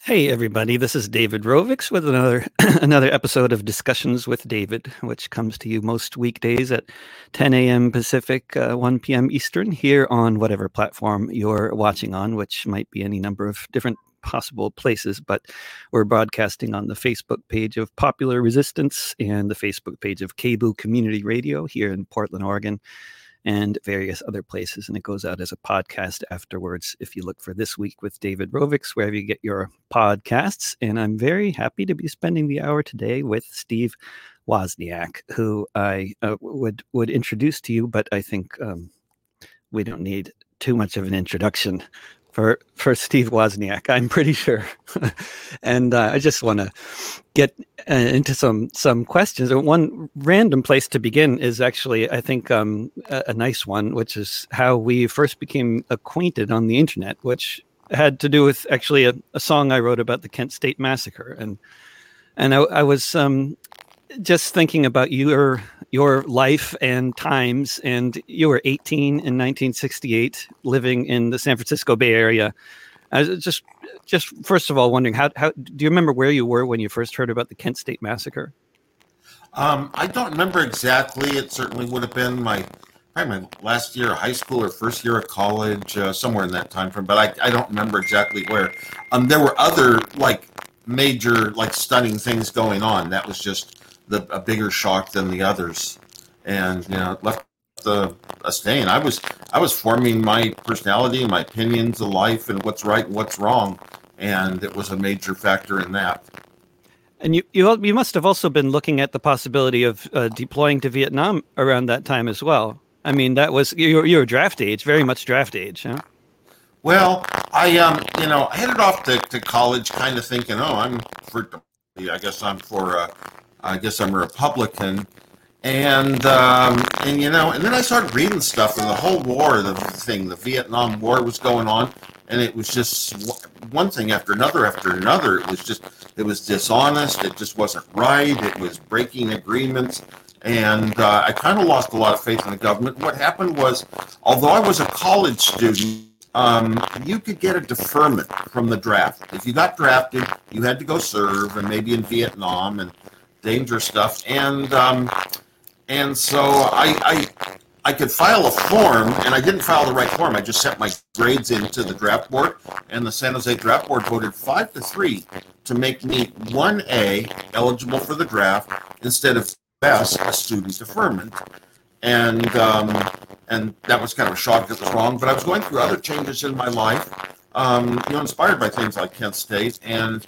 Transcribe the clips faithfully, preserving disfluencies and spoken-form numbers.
Hey everybody, this is David Rovix with another another episode of Discussions with David, which comes to you most weekdays at ten a.m. Pacific, uh, one p.m. Eastern, here on whatever platform you're watching on, which might be any number of different possible places, but we're broadcasting on the Facebook page of Popular Resistance and the Facebook page of K B O O Community Radio here in Portland, Oregon, and various other places. And it goes out as a podcast afterwards if you look for This Week with David Rovix, wherever you get your podcasts. And I'm very happy to be spending the hour today with Steve Wozniak, who I uh, would would introduce to you, but I think um, we don't need too much of an introduction for for Steve Wozniak, I'm pretty sure. And uh, I just want to get uh, into some some questions. One random place to begin is actually, I think, um, a, a nice one, which is how we first became acquainted on the internet, which had to do with actually a, a song I wrote about the Kent State Massacre. And and I, I was um, just thinking about your your life and times, and you were eighteen in nineteen sixty-eight, living in the San Francisco Bay Area. I was just, just first of all, wondering how how do you remember where you were when you first heard about the Kent State Massacre? Um, I don't remember exactly. It certainly would have been my probably my last year of high school or first year of college, uh, somewhere in that time frame. But I, I don't remember exactly where. Um, there were other like major, like stunning things going on. That was just the a bigger shock than the others, and you know, it left the a stain. I was I was forming my personality and my opinions of life and what's right and what's wrong, and it was a major factor in that. And you you you must have also been looking at the possibility of uh, deploying to Vietnam around that time as well. I mean, that was you you were draft age, very much draft age, huh? Well, I um you know I headed off to, to college, kind of thinking, oh, I'm for I guess I'm for. Uh, I guess I'm a Republican, and um, and you know, and then I started reading stuff, and the whole war, the thing, the Vietnam War was going on, and it was just one thing after another after another. It was just, it was dishonest. It just wasn't right. It was breaking agreements, and uh, I kind of lost a lot of faith in the government. What happened was, although I was a college student, Um, you could get a deferment from the draft. If you got drafted, you had to go serve, and maybe in Vietnam and dangerous stuff. And um, and so I, I I could file a form, and I didn't file the right form. I just sent my grades into the draft board, and the San Jose draft board voted five to three to make me one A eligible for the draft instead of S, a student deferment. And um, and that was kind of a shock. It was wrong, but I was going through other changes in my life, um, you know, inspired by things like Kent State, and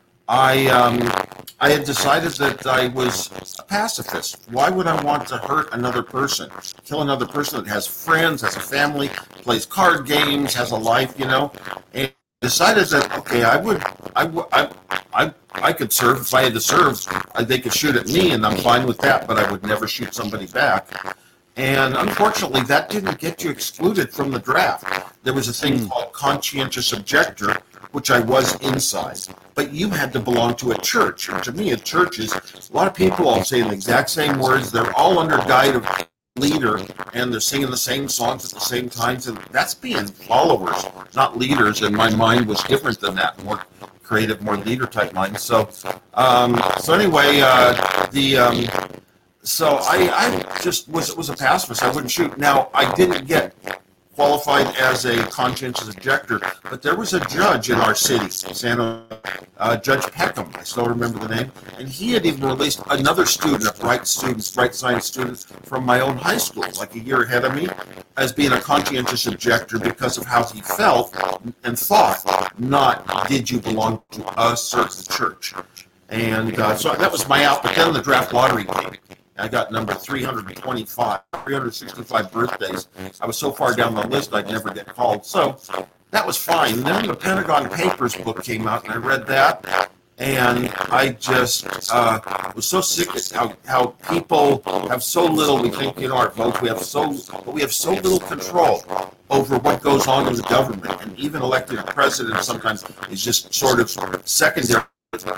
I um, I had decided that I was a pacifist. Why would I want to hurt another person, kill another person that has friends, has a family, plays card games, has a life, you know? And decided that okay, I would, I would, I, I, I could serve if I had to serve. They could shoot at me, and I'm fine with that, but I would never shoot somebody back. And unfortunately, that didn't get you excluded from the draft. There was a thing mm. called conscientious objector, which I was inside. But you had to belong to a church. And to me, a church is a lot of people all saying the exact same words. They're all under guide of leader, and they're singing the same songs at the same times. And that's being followers, not leaders. And my mind was different than that, more creative, more leader type mind. So, um, so anyway, uh, the... Um, So I, I just was was a pacifist. I wouldn't shoot. Now, I didn't get qualified as a conscientious objector, but there was a judge in our city, Santa, uh, Judge Peckham. I still remember the name, and he had even released another student, a bright student, bright science student from my own high school, like a year ahead of me, as being a conscientious objector because of how he felt and thought. Not did you belong to a certain church, and uh, so that was my out. But then the draft lottery came. I got number three hundred twenty-five, three hundred sixty-five birthdays. I was so far down the list I'd never get called. So that was fine. And then the Pentagon Papers book came out, and I read that, and I just uh, was so sick at how, how people have so little. We think, you know, our votes, we have so, but we have so little control over what goes on in the government, and even elected president sometimes is just sort of secondary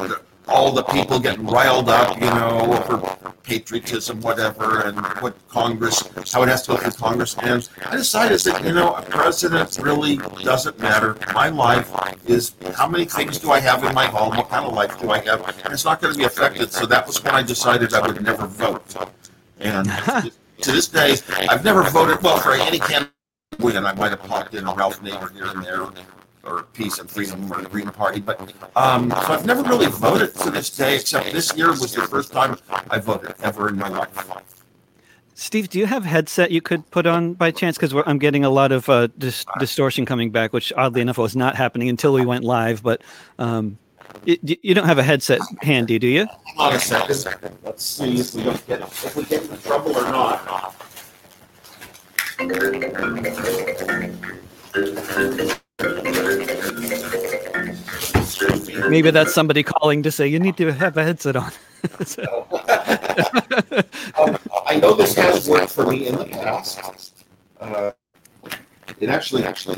all the people getting riled up, you know, over patriotism, whatever, and what Congress, how it has to go through Congress. And I decided that, you know, a president really doesn't matter. My life is how many things do I have in my home? What kind of life do I have? And it's not going to be affected. So that was when I decided I would never vote. And to this day, I've never voted, well, for any candidate win. I might have popped in a Ralph Nader here and there, or Peace and Freedom or the Green Party. But um, so I've never really voted to this day, except this year was the first time I voted ever in my life. Steve, do you have a headset you could put on by chance? Because I'm getting a lot of uh, dis- distortion coming back, which oddly enough was not happening until we went live. But um, it, you don't have a headset handy, do you? Hold on a second. Let's see if we don't get if we get in trouble or not. Maybe that's somebody calling to say you need to have a headset on. um, I know this has worked for me in the past. Uh, it actually, actually.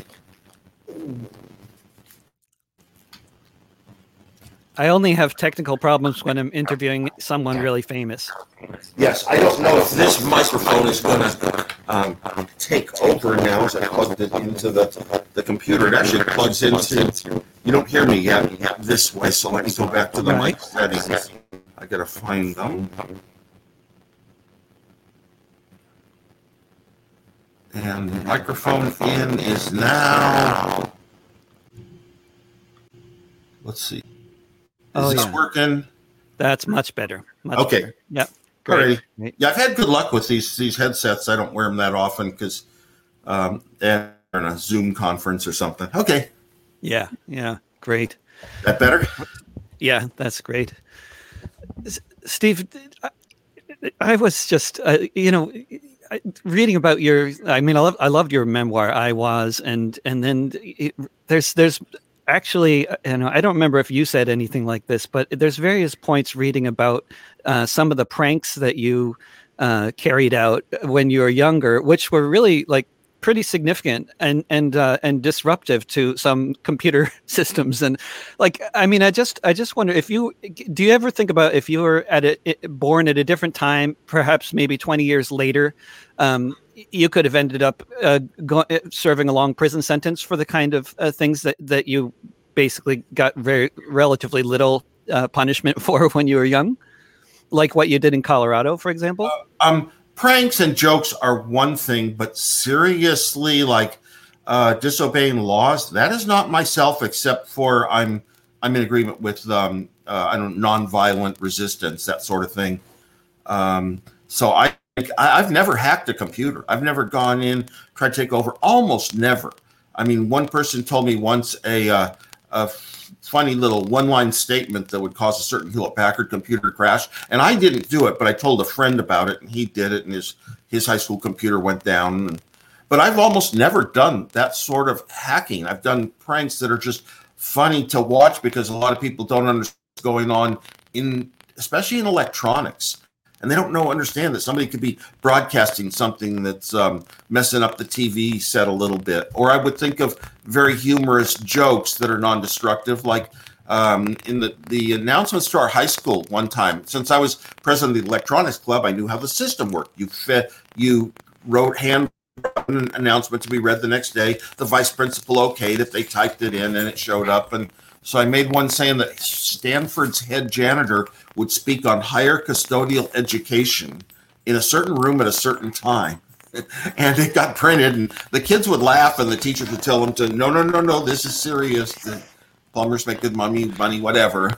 I only have technical problems when I'm interviewing someone really famous. Yes, I don't know if this microphone is going to um, take over now as I plugged it into the, the computer. It actually plugs into, you don't hear me yet, this way, so let me go back to the Right. mic settings. I got to find them. And the microphone in is now, let's see. Is Oh, this yeah. working? That's much better. Much Okay. better. Yeah. Alrighty. Great. Yeah, I've had good luck with these these headsets. I don't wear them that often because um, they're in a Zoom conference or something. Okay. Yeah. Yeah. Great. That better? Yeah, that's great. S- Steve, I, I was just, uh, you know, I- reading about your. I mean, I love, I loved your memoir, I Was, and and then it, there's there's actually, you know, I don't remember if you said anything like this, but there's various points reading about uh, some of the pranks that you uh, carried out when you were younger, which were really like pretty significant and and uh, and disruptive to some computer systems. And like, I mean, I just I just wonder if you do you ever think about if you were at a born at a different time, perhaps maybe twenty years later, um, you could have ended up uh, go, serving a long prison sentence for the kind of uh, things that, that you basically got very relatively little uh, punishment for when you were young, like what you did in Colorado, for example. Uh, um, pranks and jokes are one thing, but seriously, like uh, disobeying laws, that is not myself. Except for I'm I'm in agreement with um, uh, I don't nonviolent resistance, that sort of thing. Um, so I. I've never hacked a computer. I've never gone in, tried to take over. Almost never. I mean, one person told me once a, uh, a funny little one-line statement that would cause a certain Hewlett-Packard computer crash, and I didn't do it, but I told a friend about it, and he did it, and his his high school computer went down. And, but I've almost never done that sort of hacking. I've done pranks that are just funny to watch because a lot of people don't understand what's going on in, especially in electronics. And they don't know, understand that somebody could be broadcasting something that's um, messing up the T V set a little bit. Or I would think of very humorous jokes that are non-destructive, like um, in the, the announcements to our high school one time. Since I was president of the electronics club, I knew how the system worked. You fit, you wrote hand an announcement to be read the next day. The vice principal okayed if they typed it in and it showed up. And so I made one saying that Stanford's head janitor would speak on higher custodial education in a certain room at a certain time. And it got printed, and the kids would laugh, and the teachers would tell them to, no, no, no, no, this is serious. The plumbers make good money, money, whatever.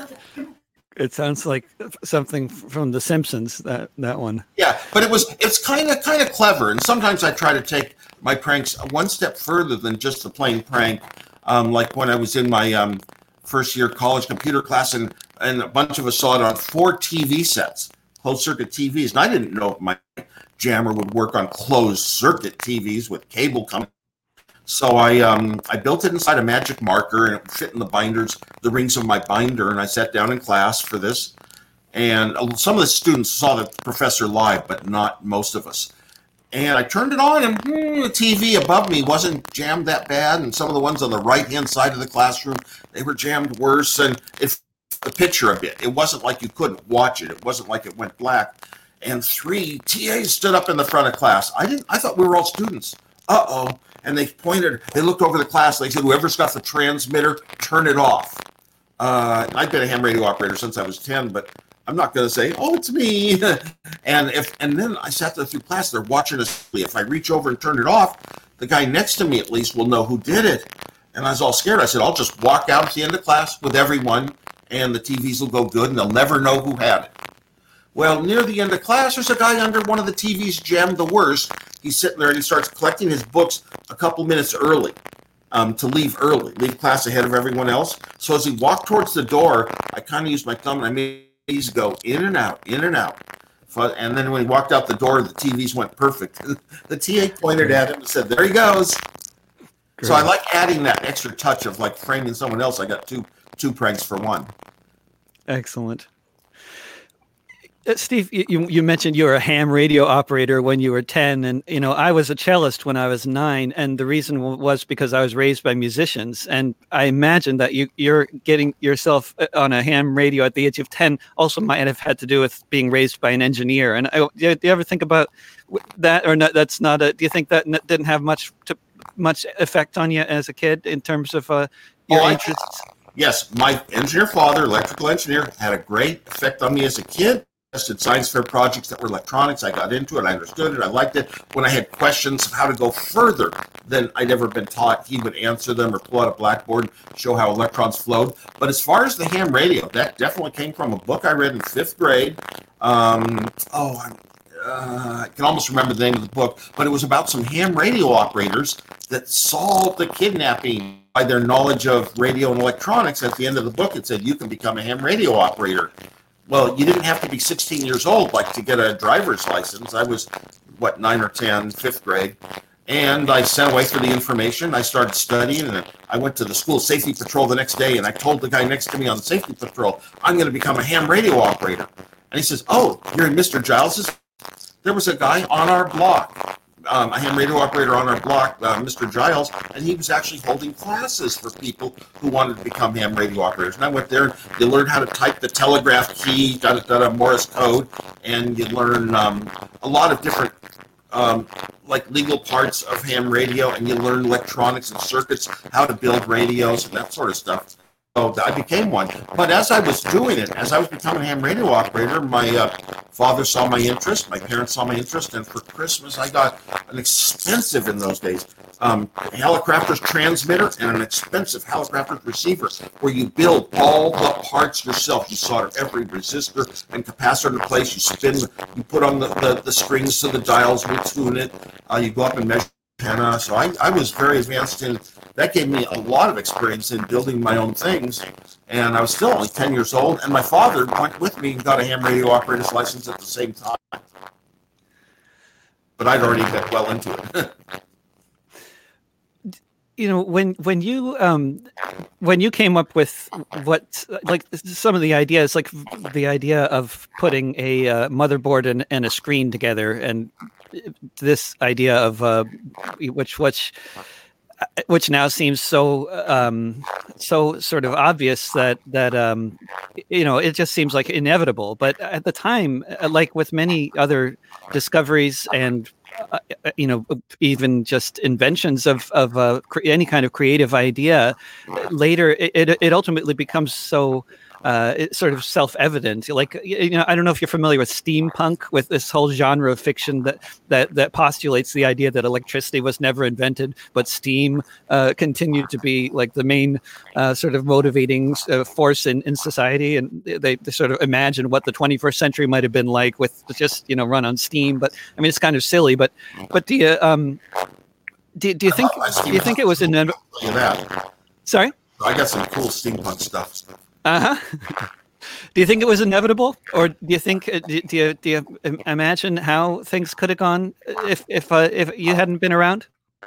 It sounds like something from The Simpsons, that, that one. Yeah, but it was, it's kind of kind of clever. And sometimes I try to take my pranks one step further than just the plain prank. Um, like when I was in my um, first year college computer class, and, and a bunch of us saw it on four T V sets, closed circuit T Vs. And I didn't know if my jammer would work on closed circuit T Vs with cable coming. So I um, I built it inside a magic marker, and it would fit in the binders, the rings of my binder. And I sat down in class for this. And some of the students saw the professor live, but not most of us. And I turned it on, and hmm, the T V above me wasn't jammed that bad. And some of the ones on the right-hand side of the classroom, they were jammed worse. And it the picture a bit. It wasn't like you couldn't watch it. It wasn't like it went black. And three T As stood up in the front of class. I didn't. I thought we were all students. Uh-oh. And they pointed, they looked over the class. They said, whoever's got the transmitter, turn it off. Uh, I've been a ham radio operator since I was ten, but I'm not going to say, oh, it's me. and if and then I sat there through class. They're watching us. If I reach over and turn it off, the guy next to me at least will know who did it. And I was all scared. I said, I'll just walk out at the end of class with everyone, and the T Vs will go good, and they'll never know who had it. Well, near the end of class, there's a guy under one of the T Vs jammed the worst. He's sitting there, and he starts collecting his books a couple minutes early. Um, to leave early, leave class ahead of everyone else. So as he walked towards the door, I kind of used my thumb and I made these go in and out, in and out. And then when he walked out the door, the T Vs went perfect. The T A pointed at him and said, there he goes. Great. So I like adding that extra touch of like framing someone else. I got two two pranks for one. Excellent. Uh, Steve, you, you mentioned you were a ham radio operator when you were ten, and you know I was a cellist when I was nine, and the reason was because I was raised by musicians, and I imagine that you you're getting yourself on a ham radio at the age of ten also might have had to do with being raised by an engineer. And I, do you ever think about that, or not? That's not a. Do you think that didn't have much to, much effect on you as a kid in terms of uh, your oh, interests? I, yes, my engineer father, electrical engineer, had a great effect on me as a kid. Did science fair projects that were electronics. I got into it. I understood it. I liked it. When I had questions of how to go further than I'd ever been taught, he would answer them or pull out a blackboard, show how electrons flowed. But as far as the ham radio, that definitely came from a book I read in fifth grade. Um, oh, I, uh, I can almost remember the name of the book, but it was about some ham radio operators that solved the kidnapping by their knowledge of radio and electronics. At the end of the book, it said, you can become a ham radio operator. Well, you didn't have to be sixteen years old, like to get a driver's license. I was, what, nine or ten, fifth grade. And I sent away for the information. I started studying, and I went to the school safety patrol the next day, and I told the guy next to me on the safety patrol, I'm going to become a ham radio operator. And he says, oh, you're in Mister Giles's? There was a guy on our block, um, a ham radio operator on our block, uh, Mister Giles, and he was actually holding classes for people who wanted to become ham radio operators. And I went there, they learned how to type the telegraph key, da da da, Morse code, and you learn um, a lot of different um, like legal parts of ham radio, and you learn electronics and circuits, how to build radios and that sort of stuff. So I became one. But as I was doing it, as I was becoming a ham radio operator, my uh, father saw my interest, my parents saw my interest, and for Christmas I got an expensive, in those days, um, Hallicrafters transmitter and an expensive Hallicrafters receiver where you build all the parts yourself. You solder every resistor and capacitor into place. You spin, you put on the, the, the strings to the dials, you tune it, uh, you go up and measure antenna. So I, I was very advanced in that. Gave me a lot of experience in building my own things, and I was still only ten years old, and my father went with me and got a ham radio operator's license at the same time, but I'd already got well into it. You know, when when you um, when you came up with what, like some of the ideas, like the idea of putting a uh, motherboard and, and a screen together, and this idea of uh, which which which now seems so um, so sort of obvious that that um, you know, it just seems like inevitable. But at the time, like with many other discoveries and Uh, you know, even just inventions of of uh, cre- any kind of creative idea, later it, it, it ultimately becomes so uh, it's sort of self-evident. Like, you know, I don't know if you're familiar with steampunk, with this whole genre of fiction that that that postulates the idea that electricity was never invented, but steam uh, continued to be like the main uh, sort of motivating uh, force in, in society. And they, they sort of imagine what the twenty-first century might have been like with just, you know, run on steam. But I mean, it's kind of silly. But but do you um do, do you think do you think it was inevitable? Sorry, I got some cool steampunk stuff. Uh huh. Do you think it was inevitable, or do you think do you do you imagine how things could have gone if if uh, if you hadn't been around?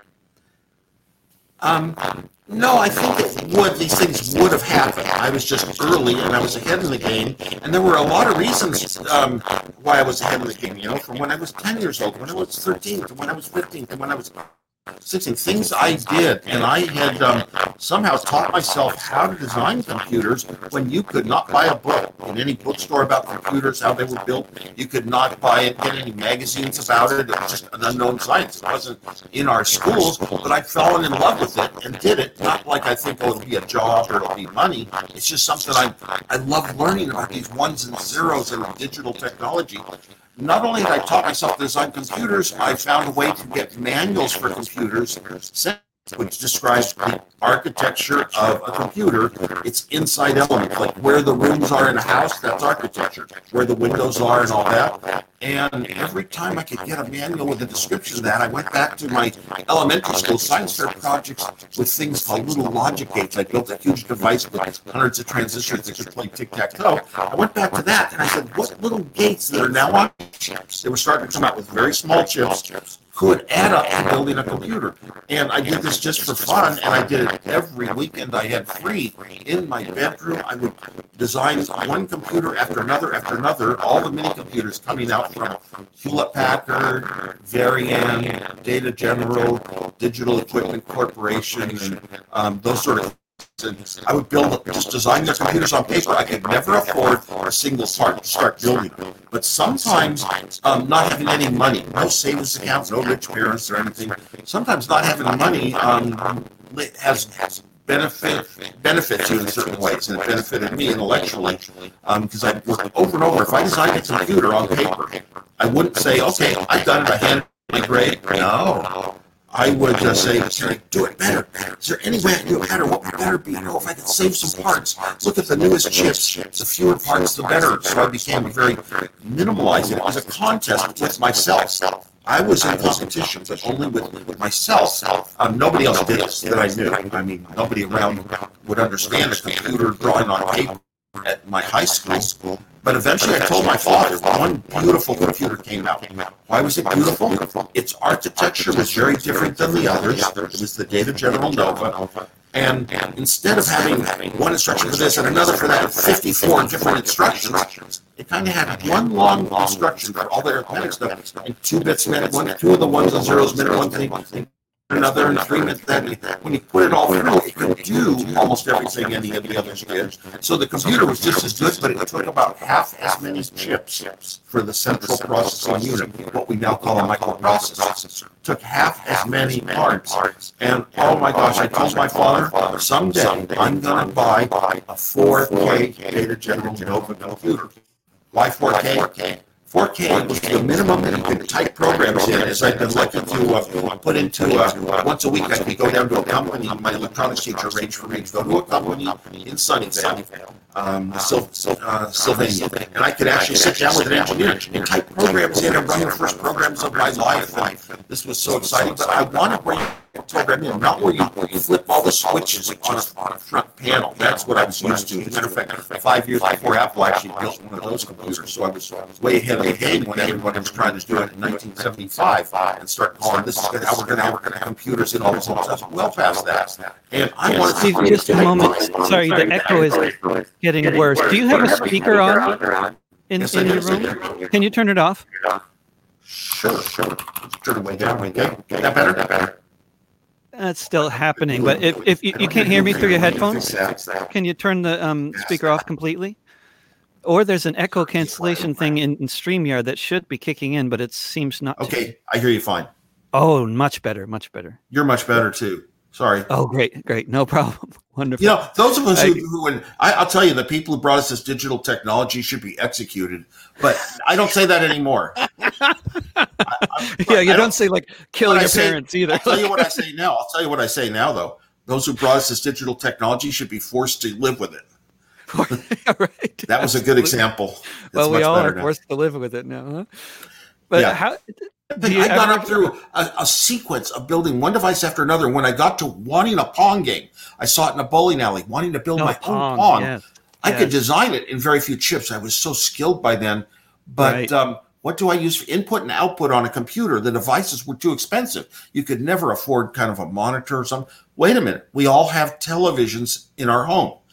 Um, no, I think it would. These things would have happened. I was just early, and I was ahead in the game, and there were a lot of reasons um, why I was ahead in the game. You know, from when I was ten years old, when I was thirteen, to when I was fifteen, to when I was sixteen things I did, and I had um, somehow taught myself how to design computers when you could not buy a book in any bookstore about computers, how they were built. You could not buy it, get any magazines about it. It was just an unknown science. It wasn't in our schools, but I'd fallen in love with it and did it. Not like I think, oh, it'll be a job or it'll be money. It's just something I I love learning about these ones and zeros and digital technology. Not only had I taught myself to design computers, I found a way to get manuals for computers, which describes the architecture of a computer, its inside elements, like where the rooms are in a house, that's architecture, where the windows are and all that. And every time I could get a manual with a description of that, I went back to my elementary school science fair projects with things called little logic gates. I built a huge device with hundreds of transistors that could play tic-tac-toe. I went back to that and I said, what little gates that are now on chips? They were starting to come out with very small chips, could add up to building a computer. And I did this just for fun, and I did it every weekend I had free in my bedroom. I would design one computer after another after another, all the mini computers coming out from Hewlett-Packard, Varian, Data General, Digital Equipment Corporation, and um, those sort of and I would build, just design their computers on paper. I could never afford a single part to start building them. But sometimes, um, not having any money, no savings accounts, no rich parents or anything, sometimes not having money um, has, has benefit benefits you in certain ways, and it benefited me intellectually because um, I worked over and over. If I designed a computer on paper, I wouldn't say, okay, I've done it, I handed my grade. No. I would uh, say, can I do it better? Is there any way I can do it better? What would better be? Oh, if I could save some parts. Look at the newest chips. The fewer parts, the better. So I became very minimalizing. It was a contest with myself. I was in competition, but only with, with myself. Um, nobody else did it that I knew. I mean, nobody around would understand a computer drawing on paper at my high school. But eventually I told my father, one beautiful computer came out. Why was it beautiful? Its architecture was very different than the others. It was the Data General Nova. And instead of having one instruction for this and another for that, fifty-four different instructions, it kind of had one long instruction for all the arithmetic stuff. And two bits meant one, two of the ones and zeros meant one thing. Another and three meant that. When you put it all through, it could do almost everything any of the others did. So the computer was just as good, but it took about half as many chips for the central processing unit, what we now call a microprocessor. Took half as many parts. And oh my gosh, I told my father, someday I'm going to buy a four K Data General Nova computer. Why four K? four K was the minimum you could type programs in, as I've been lucky to uh, put into uh, once a week. I could go down to a company. My electronics teacher arranged for me to go to a company in Sunnyvale, um, Sil- uh, Sylvania, and I could actually sit down with an engineer and type programs in and run the first programs of my life. And this was so exciting, but I want to bring a program in, not where you, you flip all the switches on a, on a front panel. That's what I was used to. As a matter of fact, five years before Apple actually built one of those computers, so I was way ahead of the game when everyone was trying to do it in nineteen seventy-five and start calling this is how we're going to have computers in all this stuff. Well past that. And I want to Steve, just a moment. Sorry, the echo is getting worse. Do you have a speaker on in, Yes, in I your do. room? Can you turn it off? Sure, sure. Turn it way down. Okay. That better? That better? That's still happening, but if, if you, you can't hear me through your headphones, can you turn the um, speaker off completely? Or there's an echo cancellation thing in, in StreamYard that should be kicking in, but it seems not to. Okay, I hear you fine. Oh, much better, much better. You're much better too. Sorry. Oh, great, great. No problem. Wonderful. You know, those of us I- who, who and I, I'll tell you, the people who brought us this digital technology should be executed. But I don't say that anymore. I, I, yeah, you I don't, say like kill what I your say- parents either. I'll tell you what I say now. I'll tell you what I say now, though. Those who brought us this digital technology should be forced to live with it. Right. That was a good example. It's Well, we much all better are now. forced to live with it now, huh? But Yeah. how? But Do you I got ever- up through a, a sequence of building one device after another. When I got to wanting a Pong game, I saw it in a bowling alley, wanting to build No, my Pong, own Pong. yes, I yes. could design it in very few chips. I was so skilled by then. But Right. um, what do I use for input and output on a computer? The devices were too expensive. You could never afford kind of a monitor or something. Wait a minute. We all have televisions in our home.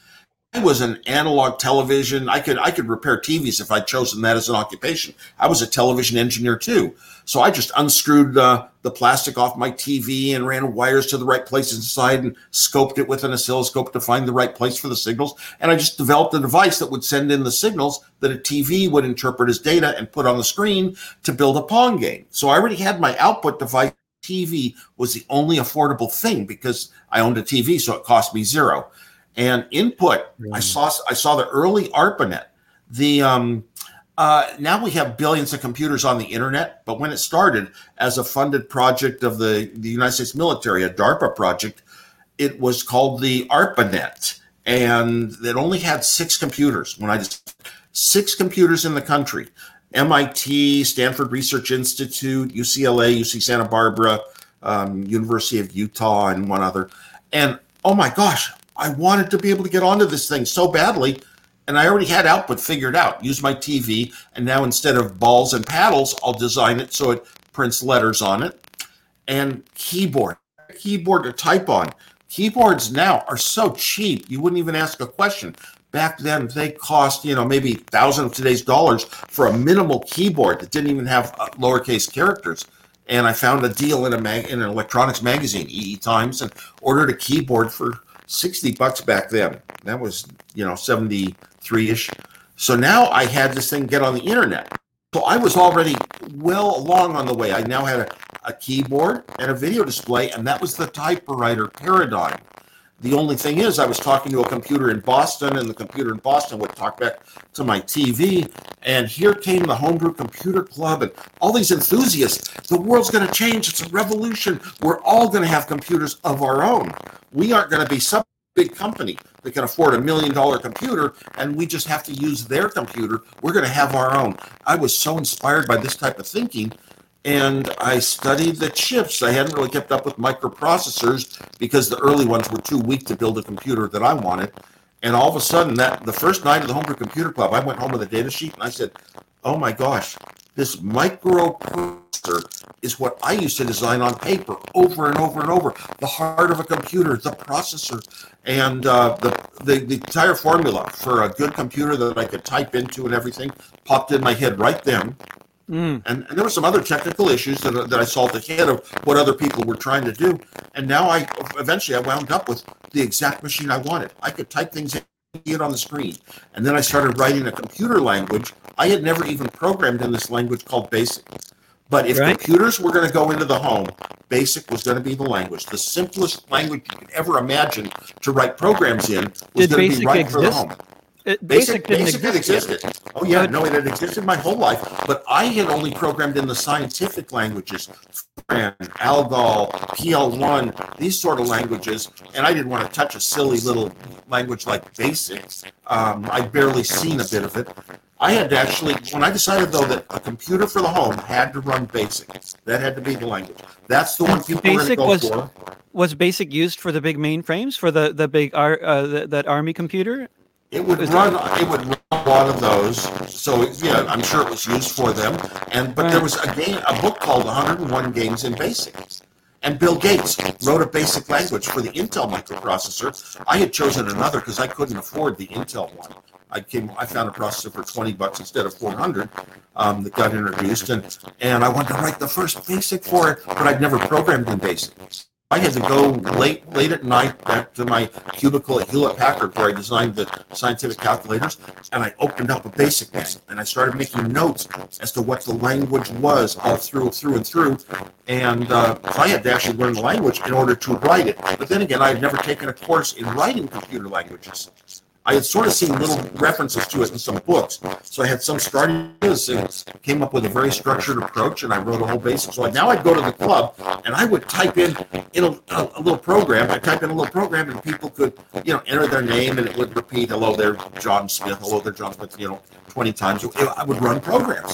I was an analog television. I could I could repair T Vs if I'd chosen that as an occupation. I was a television engineer too. So I just unscrewed uh, the plastic off my T V and ran wires to the right places inside and scoped it with an oscilloscope to find the right place for the signals. And I just developed a device that would send in the signals that a T V would interpret as data and put on the screen to build a Pong game. So I already had my output device. T V was the only affordable thing because I owned a T V, so it cost me zero. And input, mm. I saw I saw the early ARPANET. The um, uh, now we have billions of computers on the internet, but when it started as a funded project of the, the United States military, a DARPA project, it was called the ARPANET, and it only had six computers. When I just six computers in the country: M I T, Stanford Research Institute, U C L A, U C Santa Barbara, um, University of Utah, and one other. And oh my gosh, I wanted to be able to get onto this thing so badly, and I already had output figured out. Use my T V, and now instead of balls and paddles, I'll design it so it prints letters on it. And keyboard, keyboard to type on. Keyboards now are so cheap, you wouldn't even ask a question. Back then, they cost, you know, maybe a thousand of today's dollars for a minimal keyboard that didn't even have uh, lowercase characters. And I found a deal in a mag- in an electronics magazine, E E Times, and ordered a keyboard for sixty bucks back then. That was, you know, seventy-three-ish. So now I had this thing get on the internet. So I was already well along on the way. I now had a, a keyboard and a video display, and that was the typewriter paradigm. The only thing is, I was talking to a computer in Boston, and the computer in Boston would talk back to my T V. And here came the Homebrew Computer Club and all these enthusiasts. The world's going to change. It's a revolution. We're all going to have computers of our own. We aren't going to be some big company that can afford a million dollar computer, and we just have to use their computer. We're going to have our own. I was so inspired by this type of thinking. And I studied the chips. I hadn't really kept up with microprocessors because the early ones were too weak to build a computer that I wanted. And all of a sudden, that the first night of the Homebrew Computer Club, I went home with a data sheet and I said, oh my gosh, this microprocessor is what I used to design on paper over and over and over. The heart of a computer, the processor, and uh, the, the, the entire formula for a good computer that I could type into and everything popped in my head right then. Mm. And, and there were some other technical issues that, that I solved ahead of what other people were trying to do. And now I eventually I wound up with the exact machine I wanted. I could type things in, see it on the screen. And then I started writing a computer language. I had never even programmed in this language called BASIC. But if right. computers were going to go into the home, BASIC was going to be the language. The simplest language you could ever imagine to write programs in was going to be right for the home. It, Basic, basic, basic had existed. Oh yeah, no, it had existed my whole life. But I had only programmed in the scientific languages, Fortran, Algol, P L one, these sort of languages, and I didn't want to touch a silly little language like BASIC. Um, I'd barely seen a bit of it. I had to actually, when I decided though that a computer for the home had to run BASIC, that had to be the language. That's the one people BASIC were going to go was, for. Was BASIC used for the big mainframes, for the the big ar, uh, the, that army computer? It would run. It would run a lot of those. So yeah, I'm sure it was used for them. And but there was a game, a book called one hundred one Games in BASIC. And Bill Gates wrote a BASIC language for the Intel microprocessor. I had chosen another because I couldn't afford the Intel one. I came. I found a processor for twenty bucks instead of four hundred um, that got introduced, and and I wanted to write the first BASIC for it, but I'd never programmed in BASIC. I had to go late late at night back to my cubicle at Hewlett Packard where I designed the scientific calculators, and I opened up a BASIC manual, and I started making notes as to what the language was all through through and through. And uh, so I had to actually learn the language in order to write it. But then again, I had never taken a course in writing computer languages. I had sort of seen little references to it in some books. So I had some starting ideas and came up with a very structured approach, and I wrote a whole BASIC. So now I'd go to the club, and I would type in, in a, a, a little program. I'd type in a little program, and people could, you know, enter their name, and it would repeat, hello there, John Smith, hello there, John Smith, you know, twenty times. I would run programs.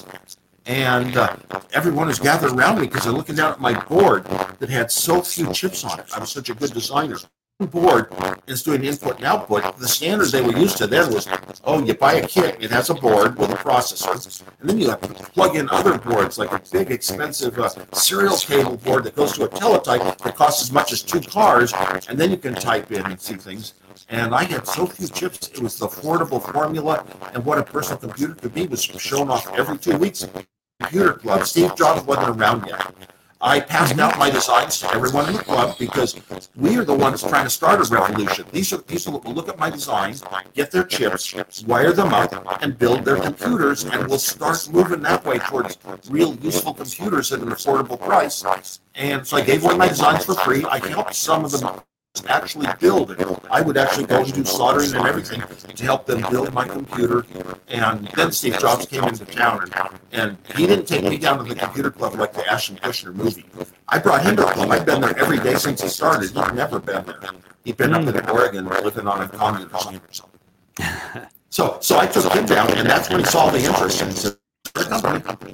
And uh, everyone was gathered around me because they're looking down at my board that had so few chips on it. I was such a good designer. board is doing input and output. The standard they were used to then was, oh, you buy a kit, it has a board with a processor, and then you have to plug in other boards, like a big, expensive uh, serial cable board that goes to a teletype that costs as much as two cars, and then you can type in and see things. And I had so few chips, it was the affordable formula, and what a personal computer could be was shown off every two weeks. Computer Club, Steve Jobs wasn't around yet. I passed out my designs to everyone in the club because we are the ones trying to start a revolution. These are the people that will look at my designs, get their chips, wire them up, and build their computers, and we'll start moving that way towards real useful computers at an affordable price. And so I gave away my designs for free. I helped some of them actually build it. I would actually go and do soldering and everything to help them build my computer. And then Steve Jobs came into town, and, and he didn't take me down to the computer club like the Ashton Kutcher movie. I brought him to the club. I've been there every day since he started. He'd never been there. He'd been up in Oregon living on a commune or something. So, so I took him down, and that's when he saw the interest in the company.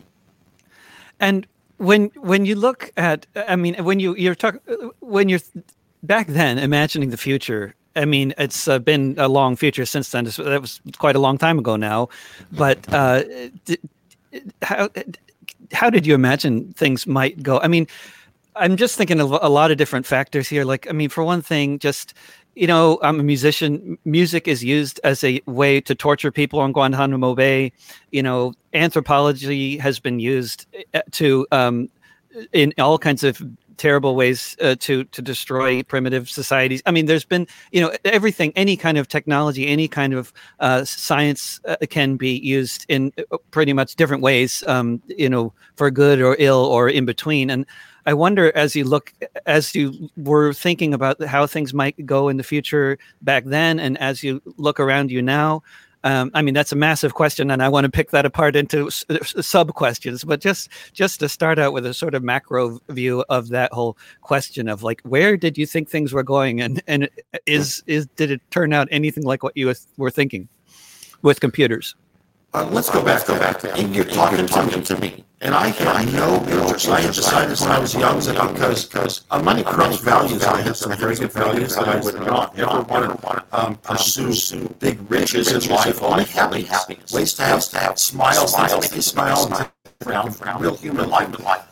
And when when you look at, I mean, when you you're talking when you're back then, imagining the future, I mean, it's uh, been a long future since then. That was quite a long time ago now. But uh, d- how how did you imagine things might go? I mean, I'm just thinking of a lot of different factors here. Like, I mean, for one thing, just, you know, I'm a musician. Music is used as a way to torture people on Guantanamo Bay. You know, anthropology has been used to um, in all kinds of terrible ways uh, to to destroy primitive societies. I mean, there's been, you know, everything, any kind of technology, any kind of uh, science uh, can be used in pretty much different ways, um, you know, for good or ill or in between. And I wonder, as you look, as you were thinking about how things might go in the future back then, and as you look around you now, Um, I mean, that's a massive question, and I want to pick that apart into s- sub questions. But just just to start out with a sort of macro view of that whole question of, like, where did you think things were going, and and is is did it turn out anything like what you were thinking with computers? Uh, let's go back, go back. And you're talking, talking to me. And I had no interest. I had decided when I was young that because because uh, money corrupts values, and I had some very good values that I would not ever want to um, pursue big riches in life. Only happiness, ways to have, to have smiles, smiles, make you smile, around real human life.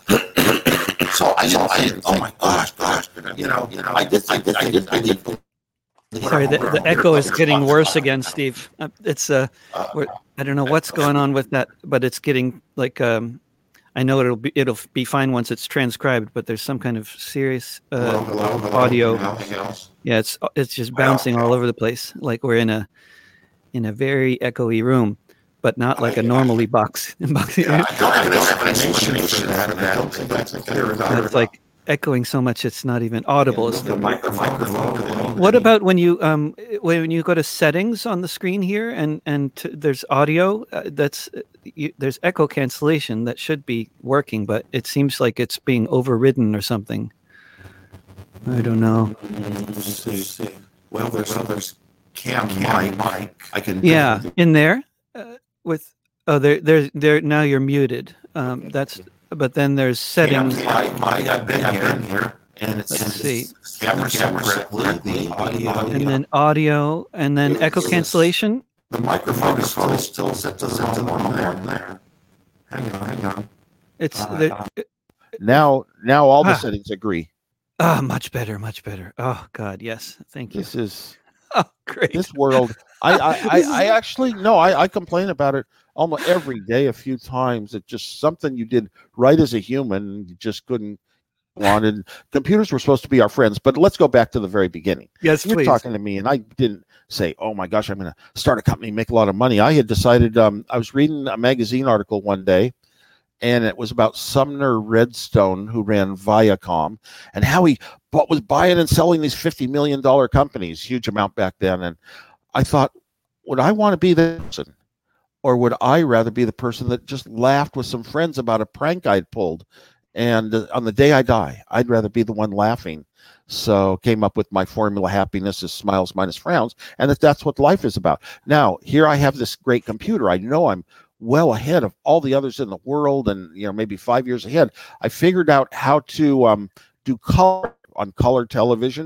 So I didn't, I didn't, oh my gosh, gosh, you know, you know, I did, I did, I did, I did. Sorry, the, the echo is getting worse again, Steve. Uh, it's uh, we're, I don't know what's going on with that, but it's getting like um, I know it'll be it'll be fine once it's transcribed, but there's some kind of serious uh, hello, hello, hello, audio. hello. Yeah, it's it's just bouncing all over the place, like we're in a in a very echoey room, but not like a normally box. box Yeah, I don't have an explanation for that. I don't think that's clear about it. It's like echoing so much it's not even audible. Yeah, the microphone. What about when you um when you go to settings on the screen here and and t- there's audio uh, that's uh, you, there's echo cancellation that should be working, but it seems like it's being overridden or something. I don't know. Let's see, see. Well, there's others. Cam, Mike, Mike. I can. Yeah, in there uh, with oh there there there now you're muted. Um, that's but then there's settings. Cam, Mike, Mike. I've been here, been here, and it's Let's see. camera, camera, correctly, the audio, And then audio, and then echo cancellation. the microphone is still still set to set to normal there. There. Hang on, hang on. It's Uh, the, Now, now all the Ah. settings agree. oh, much better, much better. Oh God, yes, thank you. This is Oh, great. this world. I, I, I, I actually no. I, I complain about it almost every day, a few times. It's just something you did right as a human, and you just couldn't go on. And computers were supposed to be our friends, but let's go back to the very beginning. Yes, You're please. talking to me, and I didn't say, "Oh my gosh, I'm going to start a company, make a lot of money." I had decided. Um, I was reading a magazine article one day, and it was about Sumner Redstone, who ran Viacom, and how he bought, was buying and selling these fifty million dollars companies, huge amount back then. And I thought, would I want to be the person, or would I rather be the person that just laughed with some friends about a prank I'd pulled? And uh, on the day I die, I'd rather be the one laughing. So came up with my formula: happiness is smiles minus frowns, and that that's what life is about. Now, here I have this great computer. I know I'm well ahead of all the others in the world, and you know, maybe five years ahead. I figured out how to um, do color on color television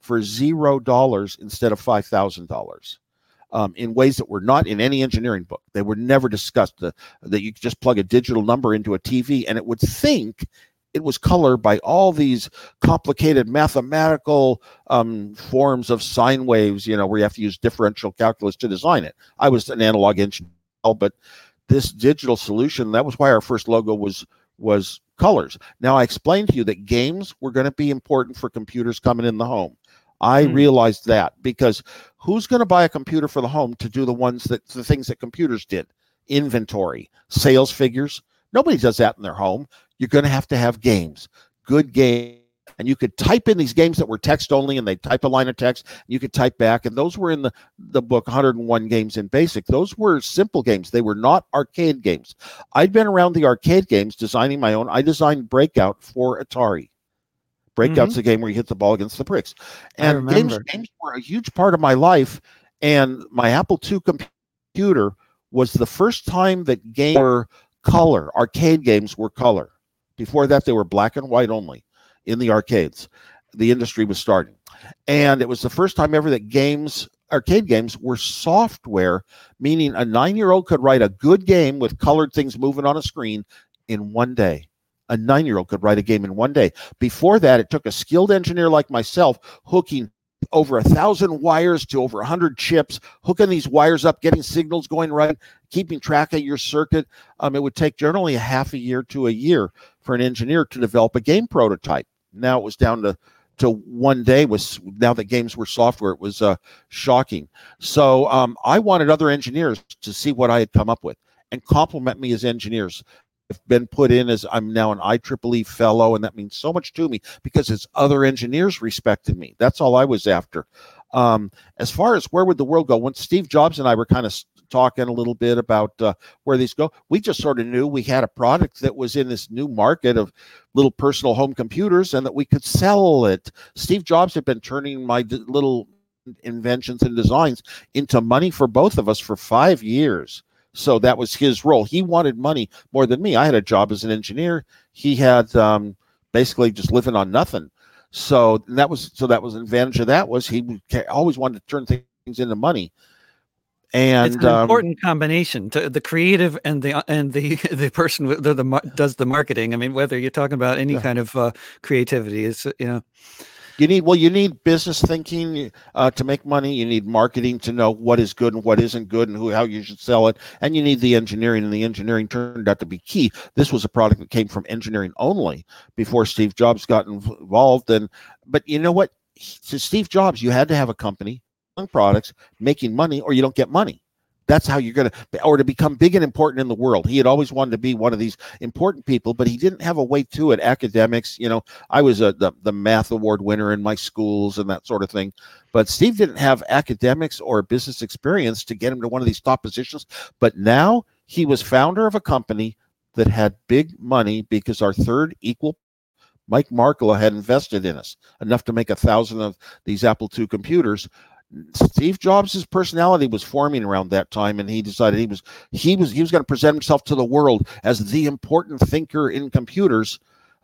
for zero dollars instead of five thousand dollars. Um, in ways that were not in any engineering book. They were never discussed, uh, that you could just plug a digital number into a T V and it would think it was color by all these complicated mathematical um, forms of sine waves, you know, where you have to use differential calculus to design it. I was an analog engineer, but this digital solution, that was why our first logo was was colors. Now, I explained to you that games were going to be important for computers coming in the home. I mm. realized that because who's going to buy a computer for the home to do the ones that the things that computers did? Inventory, sales figures. Nobody does that in their home. You're going to have to have games, good games. And you could type in these games that were text only, and they type a line of text. And you could type back, and those were in the, the book, one hundred one Games in Basic. Those were simple games. They were not arcade games. I'd been around the arcade games designing my own. I designed Breakout for Atari. Breakout's mm-hmm. the game where you hit the ball against the bricks. And games, games were a huge part of my life. And my Apple two computer was the first time that games were color. Arcade games were color. Before that, they were black and white only in the arcades. The industry was starting. And it was the first time ever that games, arcade games, were software, meaning a nine-year-old could write a good game with colored things moving on a screen in one day. A nine-year-old could write a game in one day. Before that, it took a skilled engineer like myself hooking over a thousand wires to over a hundred chips, hooking these wires up, getting signals going right, keeping track of your circuit. Um, it would take generally a half a year to a year for an engineer to develop a game prototype. Now it was down to, to one day. Was now that games were software, it was uh, shocking. So um, I wanted other engineers to see what I had come up with and compliment me as engineers. I've been put in as I'm now an I triple E fellow, and that means so much to me because it's other engineers respected me. That's all I was after. Um, as far as where would the world go, when Steve Jobs and I were kind of talking a little bit about uh, where these go, we just sort of knew we had a product that was in this new market of little personal home computers and that we could sell it. Steve Jobs had been turning my d- little inventions and designs into money for both of us for five years. So that was his role. He wanted money more than me. I had a job as an engineer. He had um, basically just living on nothing. So that was so that was an advantage of that was he always wanted to turn things into money. And it's an um, important combination to the creative and the and the the person who the, the does the marketing. I mean, whether you're talking about any yeah. kind of uh, creativity, is you know. You need, well, you need business thinking uh, to make money. You need marketing to know what is good and what isn't good and who, how you should sell it. And you need the engineering, and the engineering turned out to be key. This was a product that came from engineering only before Steve Jobs got involved. And, but you know what? To Steve Jobs, you had to have a company, selling products, making money, or you don't get money. That's how you're going to, or to become big and important in the world. He had always wanted to be one of these important people, but he didn't have a way to it. Academics, you know, I was a, the, the math award winner in my schools and that sort of thing. But Steve didn't have academics or business experience to get him to one of these top positions. But now he was founder of a company that had big money because our third equal, Mike Markkula, had invested in us enough to make a thousand of these Apple two computers. Steve Jobs' personality was forming around that time, and he decided he was he was he was going to present himself to the world as the important thinker in computers.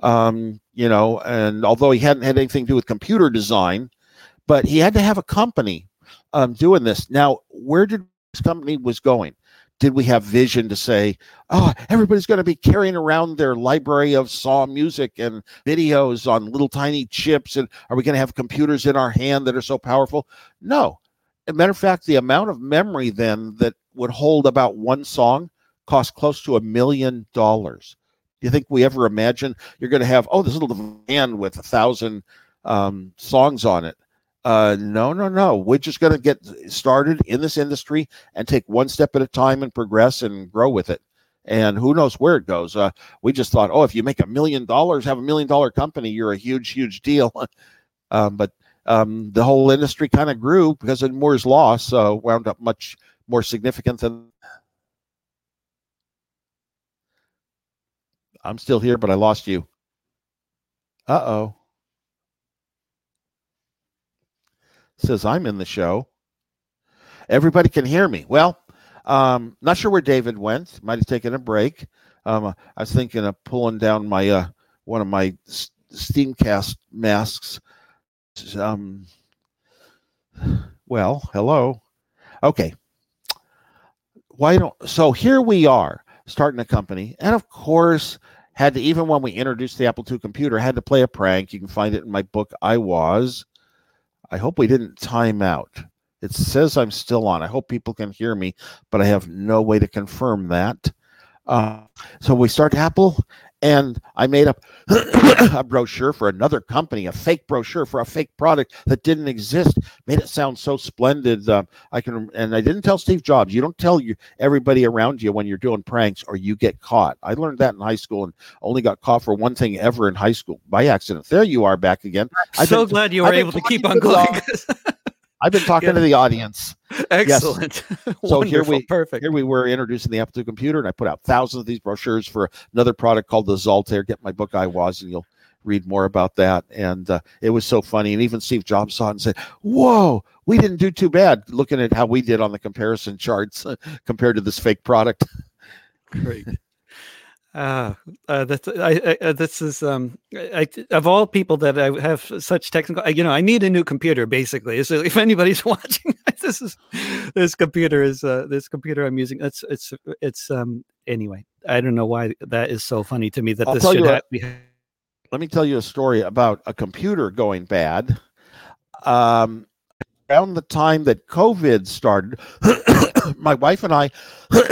Um, you know, and although he hadn't had anything to do with computer design, but he had to have a company um, doing this. Now, where did this company was going? Did we have vision to say, oh, everybody's going to be carrying around their library of saw music and videos on little tiny chips? And are we going to have computers in our hand that are so powerful? No. As a matter of fact, the amount of memory then that would hold about one song cost close to a million dollars. Do you think we ever imagine you're going to have, oh, this little van with a thousand um, songs on it? Uh, no, no, no. We're just going to get started in this industry and take one step at a time and progress and grow with it. And who knows where it goes. Uh, we just thought, oh, if you make a million dollars, have a million dollar company, you're a huge, huge deal. um, but um, the whole industry kind of grew because of Moore's Law, so wound up much more significant than. I'm still here, but I lost you. Uh-oh. Says I'm in the show. Everybody can hear me. Well, um, not sure where David went. Might have taken a break. Um, I was thinking of pulling down my uh, one of my Steamcast masks. Um, Well, hello. Okay. Why don't so here we are starting a company, and of course had to, even when we introduced the Apple two computer, had to play a prank. You can find it in my book, I Was. I hope we didn't time out. It says I'm still on. I hope people can hear me, but I have no way to confirm that. Uh, so we start Apple, and I made up a brochure for another company, a fake brochure for a fake product that didn't exist. Made it sound so splendid. Uh, I can, and I didn't tell Steve Jobs. You don't tell you everybody around you when you're doing pranks, or you get caught. I learned that in high school, and only got caught for one thing ever in high school by accident. There you are, back again. I'm so been, glad you were I've able to keep on going. I've been talking yeah. to the audience. Excellent. Yes. So here we perfect. Here we were introducing the Apple two computer, and I put out thousands of these brochures for another product called the Zaltair. Get my book, I Was, and you'll read more about that. And uh, it was so funny. And even Steve Jobs saw it and said, "Whoa, we didn't do too bad." Looking at how we did on the comparison charts uh, compared to this fake product. Great. Uh, uh, that's, I, I, this is, um, I, of all people that I have such technical, you know, I need a new computer basically. So if anybody's watching, this is, this computer is, uh, this computer I'm using. It's, it's, it's, um, anyway, I don't know why that is so funny to me that I'll this tell should you have. a, let me tell you a story about a computer going bad. Um, around the time that COVID started, my wife and I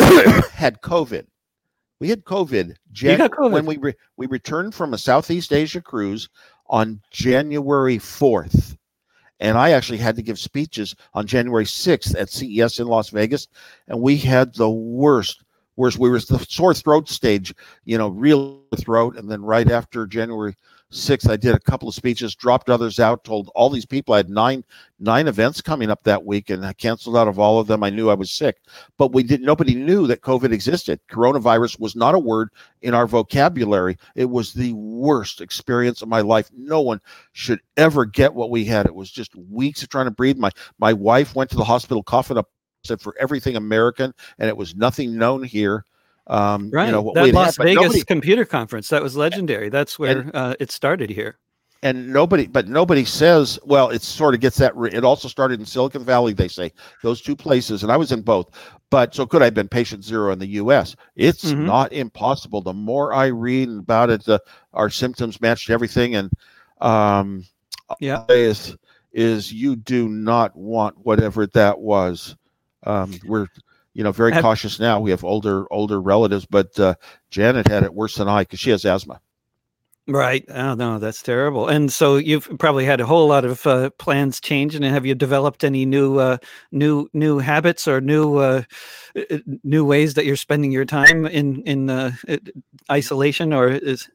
had COVID. We had COVID, Jan- COVID when we re- we returned from a Southeast Asia cruise on January fourth. And I actually had to give speeches on January sixth at C E S in Las Vegas. And we had the worst, worst. We were the sore throat stage, you know, real throat. And then right after January sixth, I did a couple of speeches, dropped others out, told all these people I had nine nine events coming up that week, and I canceled out of all of them. I knew I was sick, but we didn't. Nobody knew that COVID existed. Coronavirus was not a word in our vocabulary. It was the worst experience of my life. No one should ever get what we had. It was just weeks of trying to breathe. My my wife went to the hospital coughing up, said for everything American, and it was nothing known here. Um, right. You know, what that Las had, Vegas nobody, computer conference, that was legendary. That's where and, uh, it started here. And nobody, but nobody says, well, it sort of gets that. It also started in Silicon Valley, they say, those two places. And I was in both. But so could I have been patient zero in the U S? It's mm-hmm. not impossible. The more I read about it, uh, our symptoms matched everything. And um, yeah, is, is you do not want whatever that was. Um, we're, you know, very have, cautious now. We have older, older relatives, but uh, Janet had it worse than I because she has asthma. Right. Oh, no, that's terrible. And so you've probably had a whole lot of uh, plans change. And have you developed any new, uh, new, new habits or new, uh, new ways that you're spending your time in in uh, isolation? Or is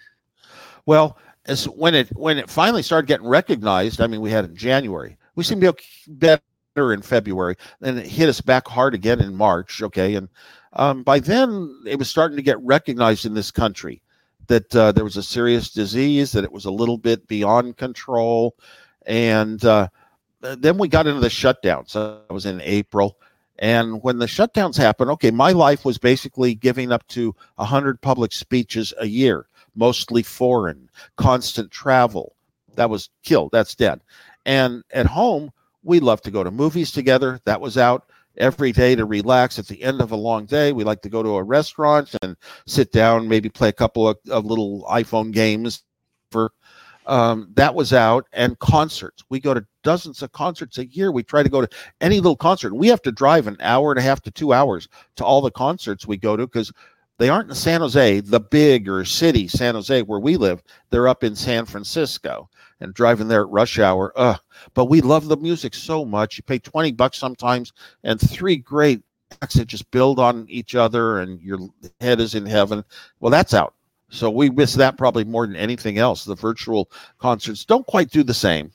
well, as when it when it finally started getting recognized. I mean, we had it in January. We seem to be better in February, then it hit us back hard again in March. Okay, and um, by then it was starting to get recognized in this country that uh, there was a serious disease, that it was a little bit beyond control, and uh, then we got into the shutdown. So it was in April, and when the shutdowns happened, okay, my life was basically giving up to a hundred public speeches a year, mostly foreign, constant travel. That was killed. That's dead. And at home, we love to go to movies together. That was out every day to relax at the end of a long day. We like to go to a restaurant and sit down, maybe play a couple of, of little iPhone games. For um, that was out. And concerts. We go to dozens of concerts a year. We try to go to any little concert. We have to drive an hour and a half to two hours to all the concerts we go to because they aren't in San Jose, the bigger city, San Jose, where we live. They're up in San Francisco. And driving there at rush hour, uh, but we love the music so much. You pay twenty bucks sometimes, and three great acts that just build on each other, and your head is in heaven. Well, that's out. So we miss that probably more than anything else. The virtual concerts don't quite do the same.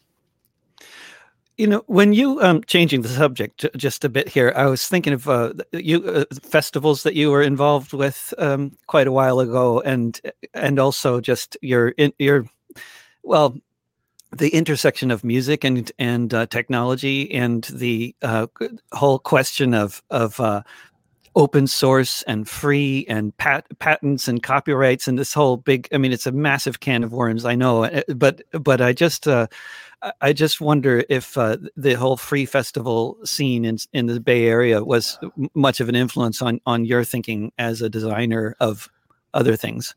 You know, when you um, changing the subject just a bit here, I was thinking of uh, you uh, festivals that you were involved with um, quite a while ago, and and also just your in, your well. the intersection of music and and uh, technology, and the uh, whole question of of uh, open source and free and pat- patents and copyrights and this whole big, I mean, it's a massive can of worms, I know, but but I just uh, I just wonder if uh, the whole free festival scene in in the Bay Area was much of an influence on on your thinking as a designer of other things.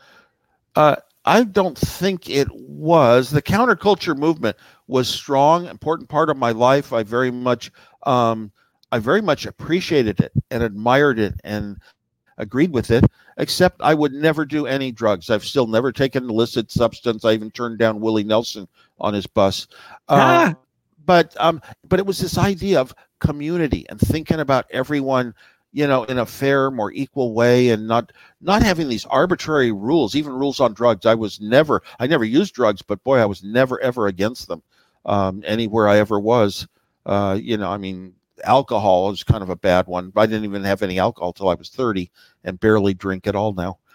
Uh, I don't think it was. The counterculture movement was strong, important part of my life. I very much, um, I very much appreciated it and admired it and agreed with it. Except I would never do any drugs. I've still never taken an illicit substance. I even turned down Willie Nelson on his bus. Ah. Um, but um, but it was this idea of community and thinking about everyone, you know, in a fair, more equal way, and not not having these arbitrary rules, even rules on drugs. I was never, I never used drugs, but boy, I was never ever against them um, anywhere I ever was. Uh, you know, I mean, alcohol is kind of a bad one. I didn't even have any alcohol till I was thirty, and barely drink at all now.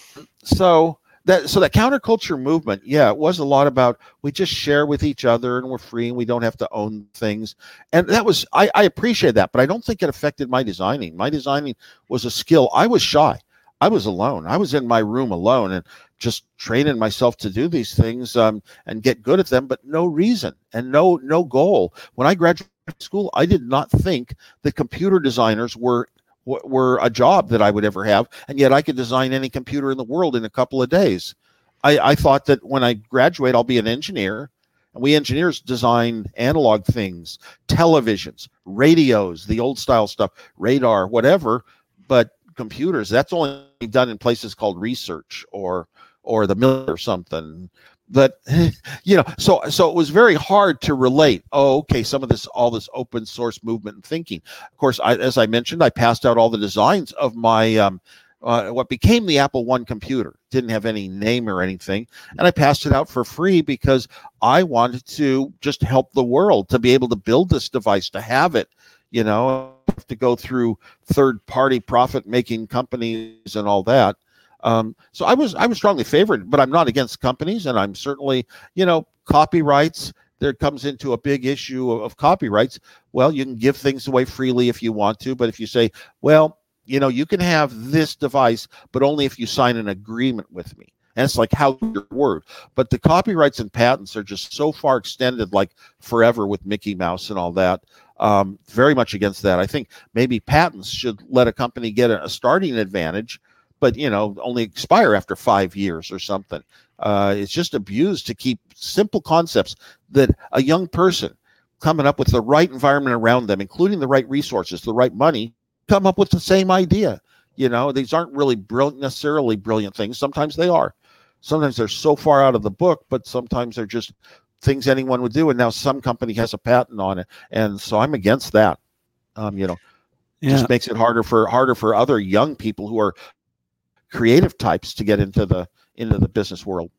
So that so that counterculture movement, yeah, it was a lot about we just share with each other and we're free and we don't have to own things. And that was I, I appreciate that, but I don't think it affected my designing. My designing was a skill. I was shy. I was alone. I was in my room alone and just training myself to do these things um, and get good at them, but no reason and no no goal. When I graduated school, I did not think that computer designers were were a job that I would ever have, and yet I could design any computer in the world in a couple of days. I, I thought that when I graduate, I'll be an engineer, and we engineers design analog things, televisions, radios, the old style stuff, radar, whatever, but computers, that's only done in places called research or or the military or something. But, you know, so so it was very hard to relate. Oh, okay, some of this, all this open source movement and thinking. Of course, I, as I mentioned, I passed out all the designs of my um, uh, what became the Apple One computer. Didn't have any name or anything, and I passed it out for free because I wanted to just help the world, to be able to build this device, to have it. You know, to go through third-party profit-making companies and all that. Um, so I was I was strongly favored, but I'm not against companies, and I'm certainly, you know, copyrights. There comes into a big issue of, of copyrights. Well, you can give things away freely if you want to, but if you say, well, you know, you can have this device, but only if you sign an agreement with me. And it's like, how your word. But the copyrights and patents are just so far extended, like forever with Mickey Mouse and all that. Um, very much against that. I think maybe patents should let a company get a, a starting advantage, but, you know, only expire after five years or something. Uh, it's just abused to keep simple concepts that a young person coming up with the right environment around them, including the right resources, the right money, come up with the same idea. You know, these aren't really brilliant, necessarily brilliant things. Sometimes they are. Sometimes they're so far out of the book, but sometimes they're just things anyone would do. And now some company has a patent on it. And so I'm against that. Um, you know, yeah. Just makes it harder for harder for other young people who are creative types to get into the into the business world.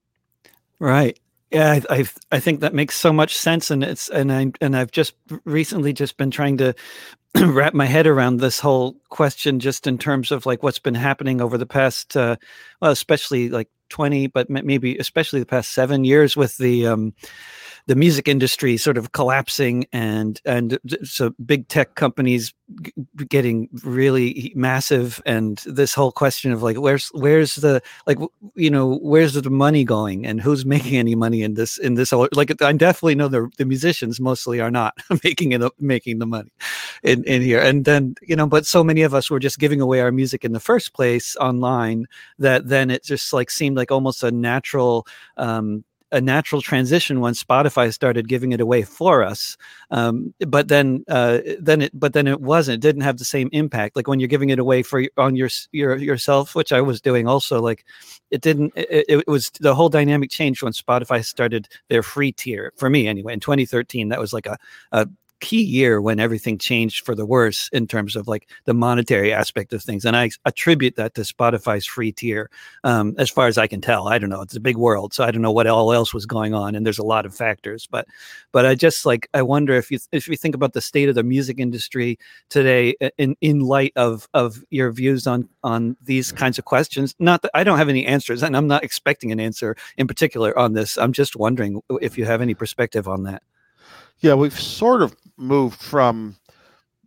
Right. Yeah, I, I I think that makes so much sense, and it's and I and I've just recently just been trying to wrap my head around this whole question, just in terms of like what's been happening over the past, uh, well, especially like twenty, but maybe especially the past seven years with the um, the music industry sort of collapsing, and and so big tech companies g- getting really massive, and this whole question of like where's where's the like you know where's the money going, and who's making any money in this in this whole, like I definitely know the the musicians mostly are not making it making the money in in here, and then you know but so many of us were just giving away our music in the first place online that then it just like seemed like almost a natural um a natural transition when Spotify started giving it away for us. Um, but then, uh, then it, but then it wasn't, it didn't have the same impact. Like when you're giving it away for on your, your, yourself, which I was doing also, like it didn't, it, it was the whole dynamic changed when Spotify started their free tier for me anyway. In twenty thirteen, that was like a, a key year when everything changed for the worse in terms of like the monetary aspect of things. And I attribute that to Spotify's free tier. Um, as far as I can tell, I don't know, it's a big world, so I don't know what all else was going on. And there's a lot of factors, but, but I just like, I wonder if you, if you think about the state of the music industry today in, in light of, of your views on, on these kinds of questions, not that I don't have any answers, and I'm not expecting an answer in particular on this. I'm just wondering if you have any perspective on that. Yeah, we've sort of moved from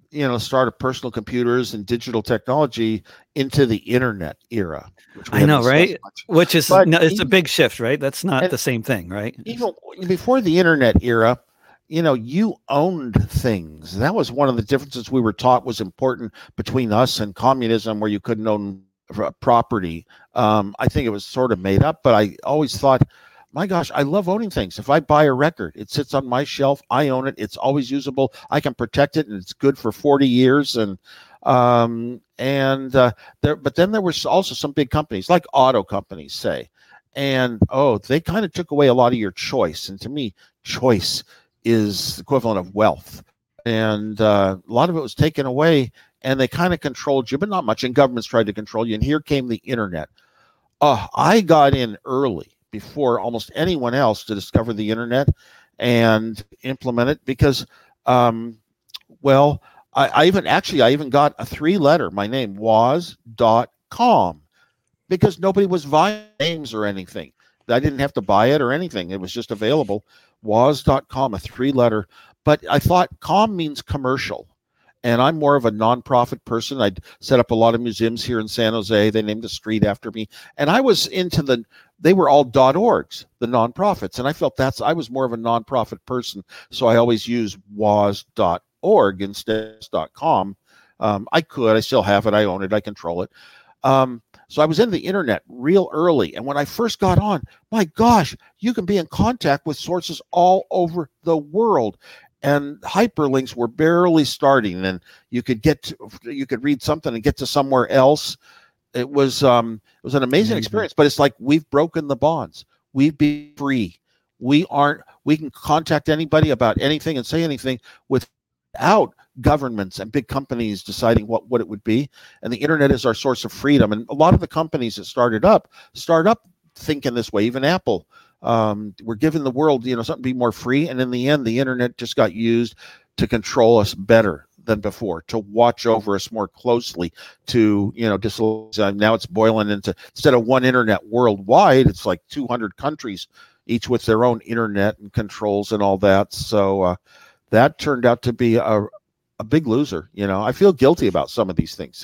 you know, start of personal computers and digital technology into the internet era. Which we I haven't know, discussed right? much. Which is But no, it's a even- big shift, right? That's not and the same thing, right? even before the internet era, you know, you owned things. That was one of the differences we were taught was important between us and communism, where you couldn't own r- property. Um, I think it was sort of made up, but I always thought, my gosh, I love owning things. If I buy a record, it sits on my shelf. I own it. It's always usable. I can protect it, and it's good for forty years. And um, and uh, there, but then there was also some big companies, like auto companies, say, and oh, they kind of took away a lot of your choice. And to me, choice is the equivalent of wealth. And uh, a lot of it was taken away, and they kind of controlled you, but not much. And governments tried to control you. And here came the internet. Oh, I got in early before almost anyone else to discover the internet and implement it because, um, well, I, I even actually I even got a three letter. My name was dot com because nobody was buying names or anything. I didn't have to buy it or anything. It was just available. was dot com, a three letter. But I thought com means commercial. And I'm more of a nonprofit person. I'd set up a lot of museums here in San Jose. They named a street after me. And I was into the, they were all .orgs, the nonprofits. And I felt that's, I was more of a nonprofit person. So I always use was dot org instead of .com. Um, I could, I still have it. I own it. I control it. Um, so I was in the internet real early. And when I first got on, my gosh, you can be in contact with sources all over the world. And hyperlinks were barely starting, and you could get to, you could read something and get to somewhere else. It was um, it was an amazing, amazing experience. But it's like we've broken the bonds. We've been free. We aren't. We can contact anybody about anything and say anything without governments and big companies deciding what, what it would be. And the internet is our source of freedom. And a lot of the companies that started up start up thinking this way. Even Apple. Um, we're giving the world, you know, something to be more free. And in the end, the internet just got used to control us better than before, to watch over us more closely, to, you know, dis- uh, now it's boiling into, instead of one internet worldwide, it's like two hundred countries, each with their own internet and controls and all that. So uh, that turned out to be a, a big loser. You know, I feel guilty about some of these things.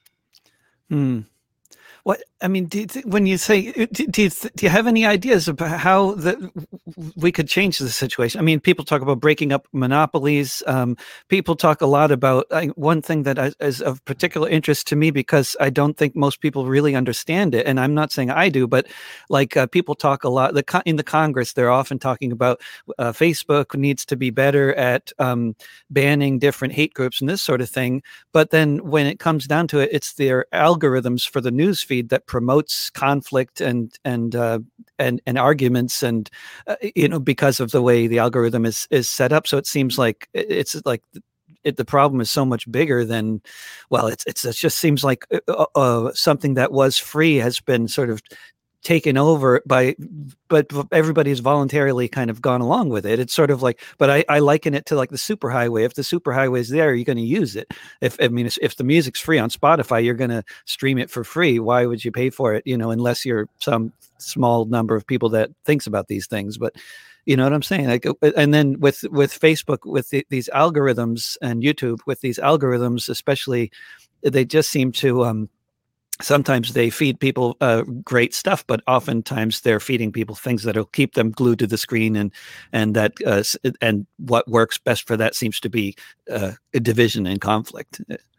Hmm. What I mean, do you th- when you say, do, do you th- do you have any ideas about how that we could change the situation? I mean, people talk about breaking up monopolies. Um, people talk a lot about uh, one thing that I, is of particular interest to me because I don't think most people really understand it, and I'm not saying I do, but like uh, people talk a lot. The co- in the Congress, they're often talking about uh, Facebook needs to be better at um, banning different hate groups and this sort of thing. But then when it comes down to it, it's their algorithms for the news feed that promotes conflict and and uh, and and arguments, and uh, you know, because of the way the algorithm is is set up. So it seems like it's like it, the problem is so much bigger than, well, it's it's it just seems like uh, uh, something that was free has been sort of taken over by, but everybody's voluntarily kind of gone along with it. It's sort of like, but I, I liken it to like the superhighway. If the superhighway is there, you're going to use it. If, I mean, if, if the music's free on Spotify, you're going to stream it for free. Why would you pay for it? You know, unless you're some small number of people that thinks about these things, but you know what I'm saying? Like, and then with, with Facebook, with the, these algorithms, and YouTube with these algorithms, especially, they just seem to, um, sometimes they feed people uh, great stuff, but oftentimes they're feeding people things that'll keep them glued to the screen, and and that uh, and what works best for that seems to be uh, a division and conflict.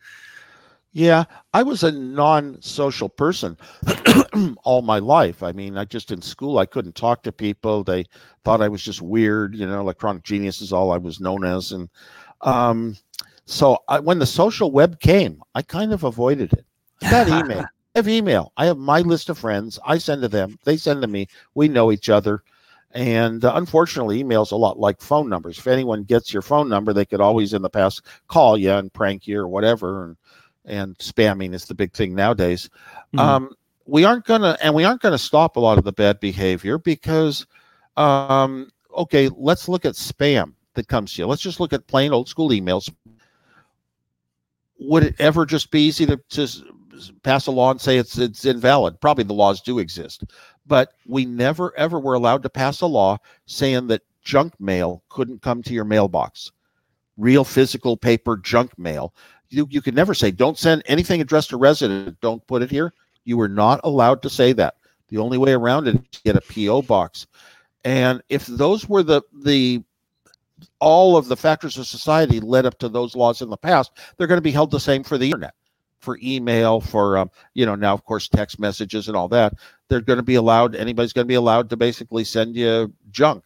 Yeah, I was a non-social person all my life. I mean, I just in school, I couldn't talk to people. They thought I was just weird, you know, electronic genius is all I was known as. And um, so I, when the social web came, I kind of avoided it. I got email. I have email. I have my list of friends. I send to them. They send to me. We know each other. And uh, unfortunately, email's a lot like phone numbers. If anyone gets your phone number, they could always in the past call you and prank you or whatever. And, and spamming is the big thing nowadays. Mm. Um, we aren't going to, and we aren't going to stop a lot of the bad behavior because, um, okay, let's look at spam that comes to you. Let's just look at plain old school emails. Would it ever just be easy to just pass a law and say it's it's invalid? Probably the laws do exist, but we never ever were allowed to pass a law saying that junk mail couldn't come to your mailbox. real physical paper junk mail. You, you could never say, don't send anything addressed to resident, don't put it here. You were not allowed to say that. The only way around it is to get a P O box. And if those were the, the all of the factors of society led up to those laws in the past, they're going to be held the same for the internet, for email, for, um, you know, now, of course, text messages and all that. They're going to be allowed, anybody's going to be allowed to basically send you junk.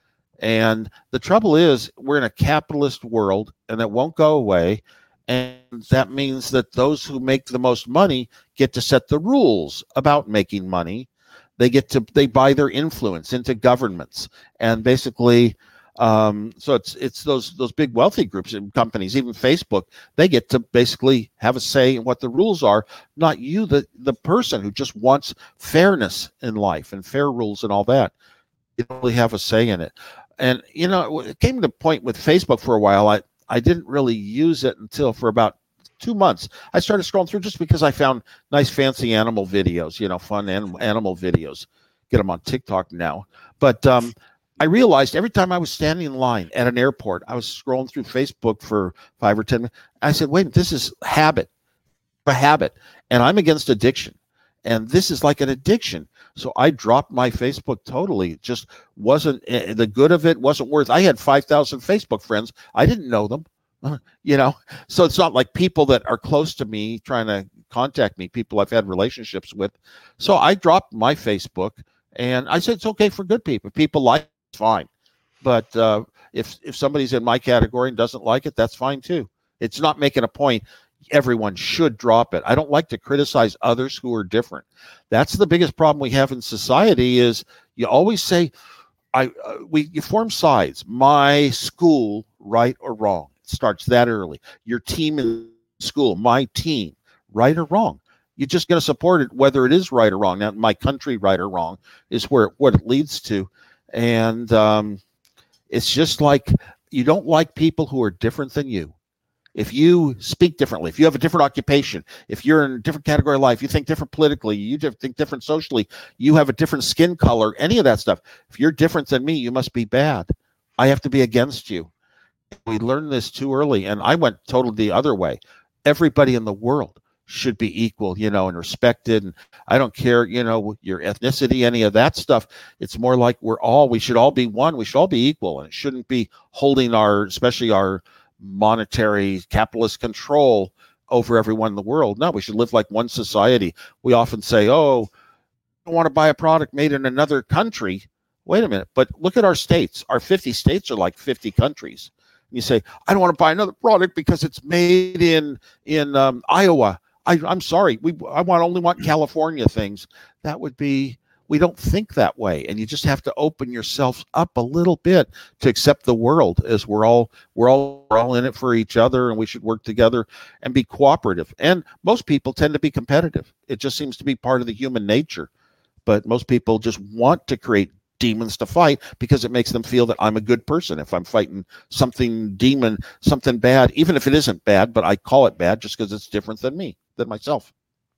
And the trouble is, we're in a capitalist world, and it won't go away. And that means that those who make the most money get to set the rules about making money. They get to, they buy their influence into governments. And basically, um, so it's it's those those big wealthy groups and companies, even Facebook, they get to basically have a say in what the rules are, not you, the, the person who just wants fairness in life and fair rules and all that. You don't really have a say in it. And, you know, it came to a point with Facebook for a while. I, I didn't really use it until for about two months. I started scrolling through just because I found nice, fancy animal videos, you know, fun animal, animal videos. Get them on TikTok now. But um, I realized every time I was standing in line at an airport, I was scrolling through Facebook for five or ten minutes. I said, wait, this is habit, a habit. And I'm against addiction. And this is like an addiction. So I dropped my Facebook totally. It just wasn't, uh, the good of it wasn't worth. I had five thousand Facebook friends. I didn't know them, you know. So it's not like people that are close to me trying to contact me, people I've had relationships with. So I dropped my Facebook, and I said it's okay for good people. If people like it, it's fine. But uh, if if somebody's in my category and doesn't like it, that's fine too. It's not making a point. Everyone should drop it. I don't like to criticize others who are different. That's the biggest problem we have in society is you always say, I uh, we you form sides. My school, right or wrong. It starts that early. Your team in school, my team, right or wrong. You're just going to support it whether it is right or wrong. Now, my country, right or wrong, is where what it leads to. And um, it's just like you don't like people who are different than you. If you speak differently, if you have a different occupation, if you're in a different category of life, you think different politically, you think different socially, you have a different skin color, any of that stuff. If you're different than me, you must be bad. I have to be against you. We learned this too early, and I went totally the other way. Everybody in the world should be equal, you know, and respected. And I don't care, you know, your ethnicity, any of that stuff. It's more like we're all, we should all be one. We should all be equal, and it shouldn't be holding our, especially our monetary capitalist control over everyone in the world. No, we should live like one society. We often say, oh, I don't want to buy a product made in another country. Wait a minute, but look at our states. Our fifty states are like fifty countries. You say, I don't want to buy another product because it's made in in um, Iowa. I, I'm sorry, we I want only want California things. That would be, we don't think that way, and you just have to open yourself up a little bit to accept the world as we're all we're all we're all in it for each other, and we should work together and be cooperative. And most people tend to be competitive. It just seems to be part of the human nature. But most people just want to create demons to fight because it makes them feel that I'm a good person if I'm fighting something demon, something bad, even if it isn't bad, but I call it bad just because it's different than me, than myself.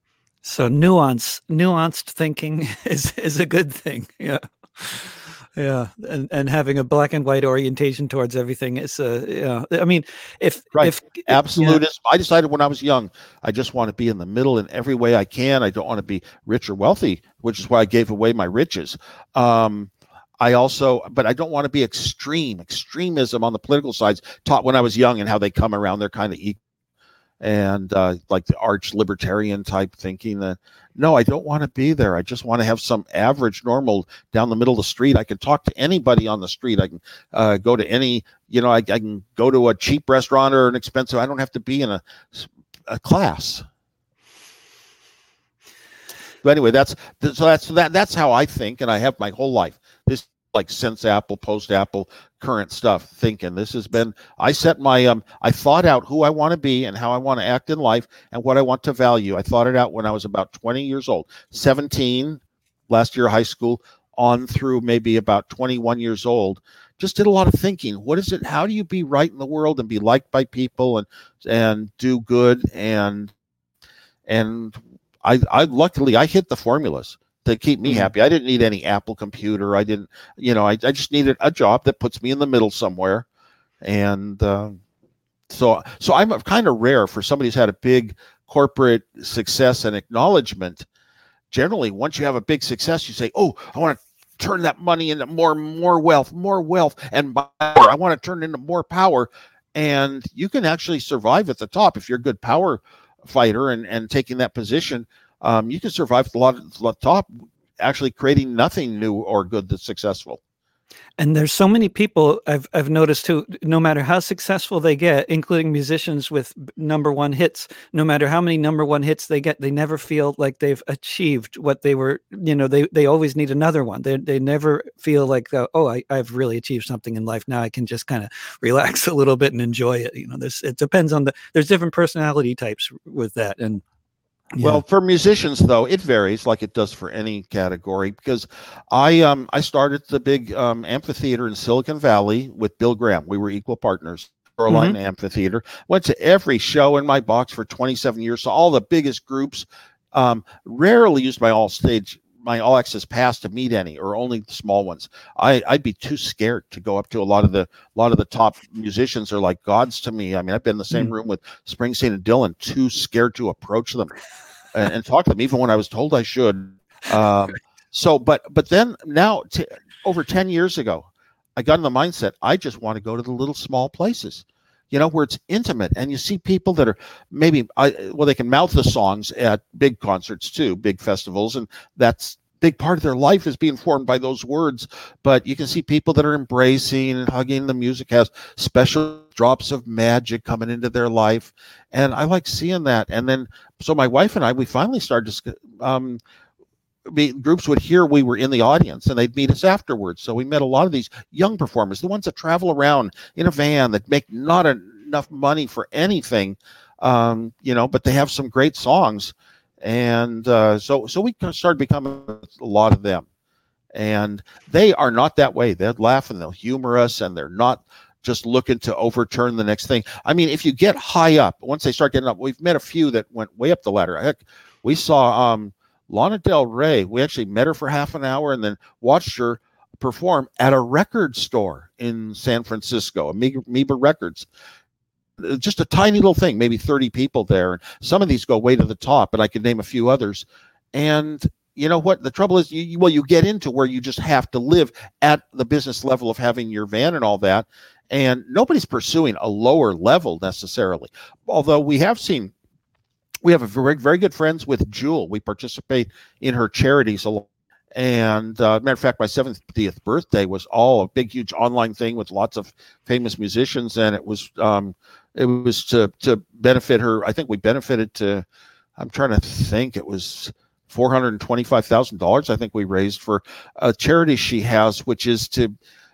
So nuance, nuanced thinking is is a good thing. Yeah, yeah, and and having a black and white orientation towards everything is a. Uh, yeah. I mean, if right, if absolutist. Yeah. I decided when I was young, I just want to be in the middle in every way I can. I don't want to be rich or wealthy, which is why I gave away my riches. Um, I also, but I don't want to be extreme. Extremism on the political sides taught when I was young and how they come around. They're kind of equal. And uh, like the arch libertarian type thinking that, no, I don't want to be there. I just want to have some average, normal down the middle of the street. I can talk to anybody on the street. I can uh, go to any, you know, I, I can go to a cheap restaurant or an expensive. I don't have to be in a, a class. But anyway, that's so that's that that's how I think, and I have my whole life. This like since Apple, post Apple, current stuff thinking. This has been, I set my, um, I thought out who I want to be and how I want to act in life and what I want to value. I thought it out when I was about twenty years old, seventeen, last year of high school, on through maybe about twenty-one years old. Just did a lot of thinking. What is it? How do you be right in the world and be liked by people and, and do good? And, and I, I luckily I hit the formulas to keep me happy. I didn't need any Apple computer. I didn't, you know, I, I just needed a job that puts me in the middle somewhere. And uh, So, so I'm kind of rare for somebody who's had a big corporate success and acknowledgement. Generally, once you have a big success, you say, "Oh, I want to turn that money into more, more wealth, more wealth, and power. I want to turn it into more power." And you can actually survive at the top if you're a good power fighter and, and taking that position. Um, you can survive at a lot of the top, actually creating nothing new or good that's successful. And there's so many people I've I've noticed too, no matter how successful they get, including musicians with number one hits, no matter how many number one hits they get, they never feel like they've achieved what they were, you know, they, they always need another one. They they never feel like, uh, oh, I, I've really achieved something in life. Now I can just kind of relax a little bit and enjoy it. You know, there's, it depends on the, there's different personality types with that. And Yeah. Well, for musicians, though, it varies like it does for any category, because I um I started the big um, amphitheater in Silicon Valley with Bill Graham. We were equal partners. Shoreline mm-hmm. Amphitheater. Went to every show in my box for twenty-seven years. So all the biggest groups. Um, rarely used my all stage, my all access pass to meet any, or only the small ones. I I'd be too scared to go up to a lot of the a lot of the top musicians. Are like gods to me. I mean, I've been in the same mm-hmm. room with Springsteen and Dylan, too scared to approach them and, and talk to them, even when I was told I should. Um, so, but but then now, t- over ten years ago, I got in the mindset, I just want to go to the little small places, you know, where it's intimate. And you see people that are maybe, I, well, they can mouth the songs at big concerts too, big festivals. And that's big part of their life is being formed by those words. But you can see people that are embracing and hugging. The music has special drops of magic coming into their life. And I like seeing that. And then, so my wife and I, we finally started to, um, Be, groups would hear we were in the audience and they'd meet us afterwards. So we met a lot of these young performers, the ones that travel around in a van that make not a, enough money for anything, um, you know, but they have some great songs. And uh, so so we started becoming a lot of them. And they are not that way. They'll laugh and they'll humor us, and they're not just looking to overturn the next thing. I mean, if you get high up, once they start getting up, we've met a few that went way up the ladder. Heck, we saw... Um, Lana Del Rey, we actually met her for half an hour and then watched her perform at a record store in San Francisco, Amoeba, Amoeba Records. Just a tiny little thing, maybe thirty people there. And some of these go way to the top, but I could name a few others. And you know what? The trouble is, you, well, you get into where you just have to live at the business level of having your van and all that. And nobody's pursuing a lower level necessarily. Although we have seen We have a very, very good friends with Jewel. We participate in her charities a lot. And uh, matter of fact, my seventieth birthday was all a big, huge online thing with lots of famous musicians. And it was um, it was to to benefit her. I think we benefited to, I'm trying to think, it was four hundred twenty-five thousand dollars I think we raised for a charity she has, which is to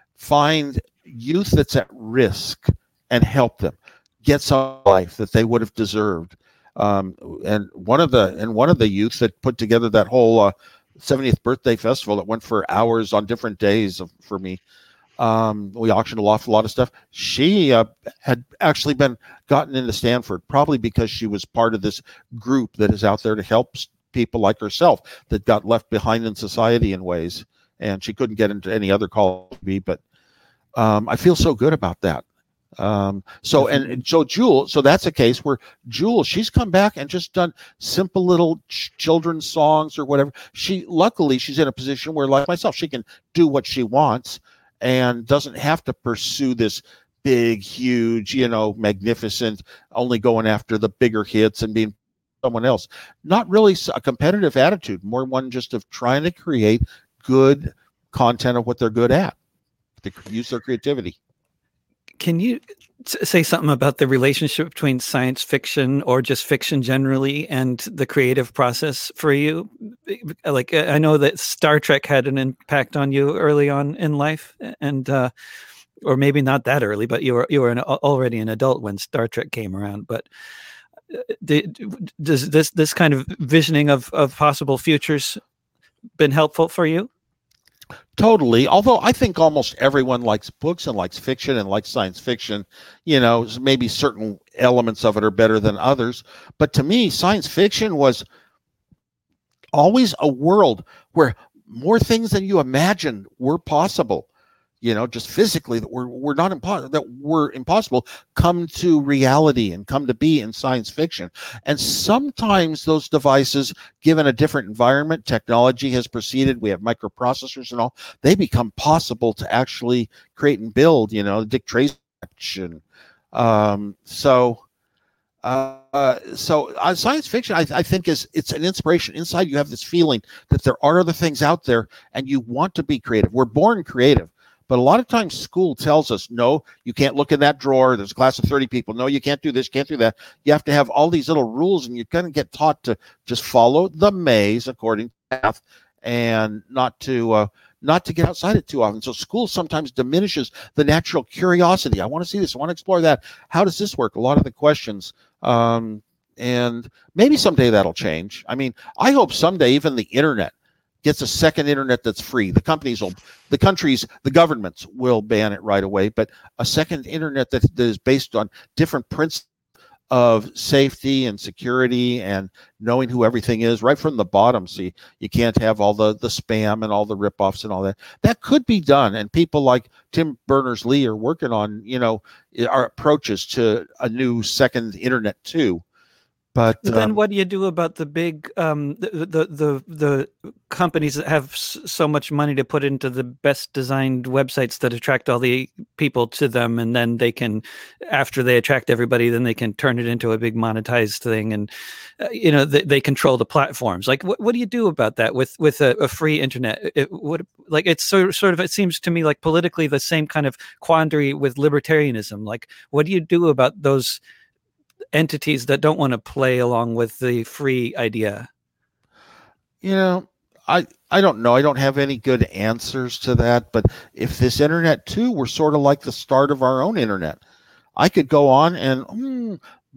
find youth that's at risk and help them get some life that they would have deserved. Um, and one of the and one of the youth that put together that whole uh, seventieth birthday festival that went for hours on different days of, for me, um, we auctioned off a lot of stuff. She uh, had actually been gotten into Stanford, probably because she was part of this group that is out there to help people like herself that got left behind in society in ways, and she couldn't get into any other college. But um, I feel so good about that. Um, so, and, and so Jewel, so that's a case where Jewel, she's come back and just done simple little ch- children's songs or whatever. She, luckily she's in a position where, like myself, she can do what she wants and doesn't have to pursue this big, huge, you know, magnificent, only going after the bigger hits and being someone else. Not really a competitive attitude, more one just of trying to create good content of what they're good at, to use their creativity. Can you say something about the relationship between science fiction or just fiction generally and the creative process for you? Like, I know that Star Trek had an impact on you early on in life, and uh, or maybe not that early, but you were you were an, already an adult when Star Trek came around. But does this this kind of visioning of of possible futures been helpful for you? Totally. Although I think almost everyone likes books and likes fiction and likes science fiction. You know, maybe certain elements of it are better than others. But to me, science fiction was always a world where more things than you imagined were possible. you know, just physically that we're we're not impo- that we're impossible come to reality and come to be in science fiction. And sometimes those devices, given a different environment, technology has proceeded, we have microprocessors and all, they become possible to actually create and build, you know, Dick Tracy action. Um, so uh, uh, so uh, science fiction, I, I think, is it's an inspiration. Inside you have this feeling that there are other things out there and you want to be creative. We're born creative. But a lot of times school tells us, no, you can't look in that drawer. There's a class of thirty people. No, you can't do this, can't do that. You have to have all these little rules, and you're going to get taught to just follow the maze according to path and not to uh, not to get outside it too often. So school sometimes diminishes the natural curiosity. I want to see this. I want to explore that. How does this work? A lot of the questions. Um, and maybe someday that'll change. I mean, I hope someday even the internet gets a second internet that's free. The companies will, the countries, the governments will ban it right away, but a second internet that, that is based on different principles of safety and security and knowing who everything is right from the bottom. So you, you can't have all the, the spam and all the ripoffs and all that. That could be done. And people like Tim Berners-Lee are working on, you know, our approaches to a new second internet too. But then um, what do you do about the big um, the, the the the companies that have s- so much money to put into the best designed websites that attract all the people to them, and then they can, after they attract everybody, then they can turn it into a big monetized thing, and uh, you know they, they control the platforms. Like, what, what do you do about that with with a, a free internet? It would like it's sort sort of it seems to me like politically the same kind of quandary with libertarianism. Like, what do you do about those entities that don't want to play along with the free idea? You know, I I don't know. I don't have any good answers to that. But if this internet too were sort of like the start of our own internet, I could go on and hmm,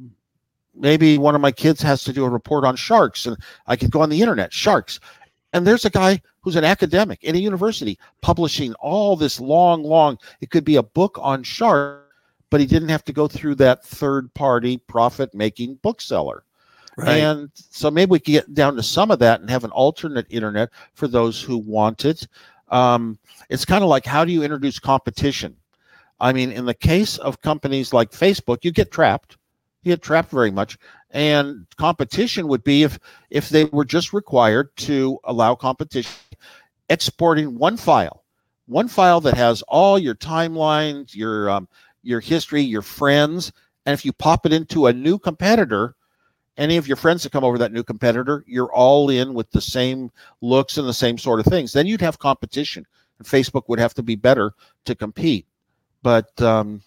maybe one of my kids has to do a report on sharks, and I could go on the internet, sharks. And there's a guy who's an academic in a university publishing all this long, long, it could be a book on sharks, but he didn't have to go through that third-party profit-making bookseller. Right. And so maybe we can get down to some of that and have an alternate internet for those who want it. Um, it's kind of like, how do you introduce competition? I mean, in the case of companies like Facebook, you get trapped. You get trapped very much. And competition would be if if they were just required to allow competition, exporting one file, one file that has all your timelines, your um, your history, your friends, and if you pop it into a new competitor, any of your friends that come over that new competitor, you're all in with the same looks and the same sort of things. Then you'd have competition, and Facebook would have to be better to compete. But um,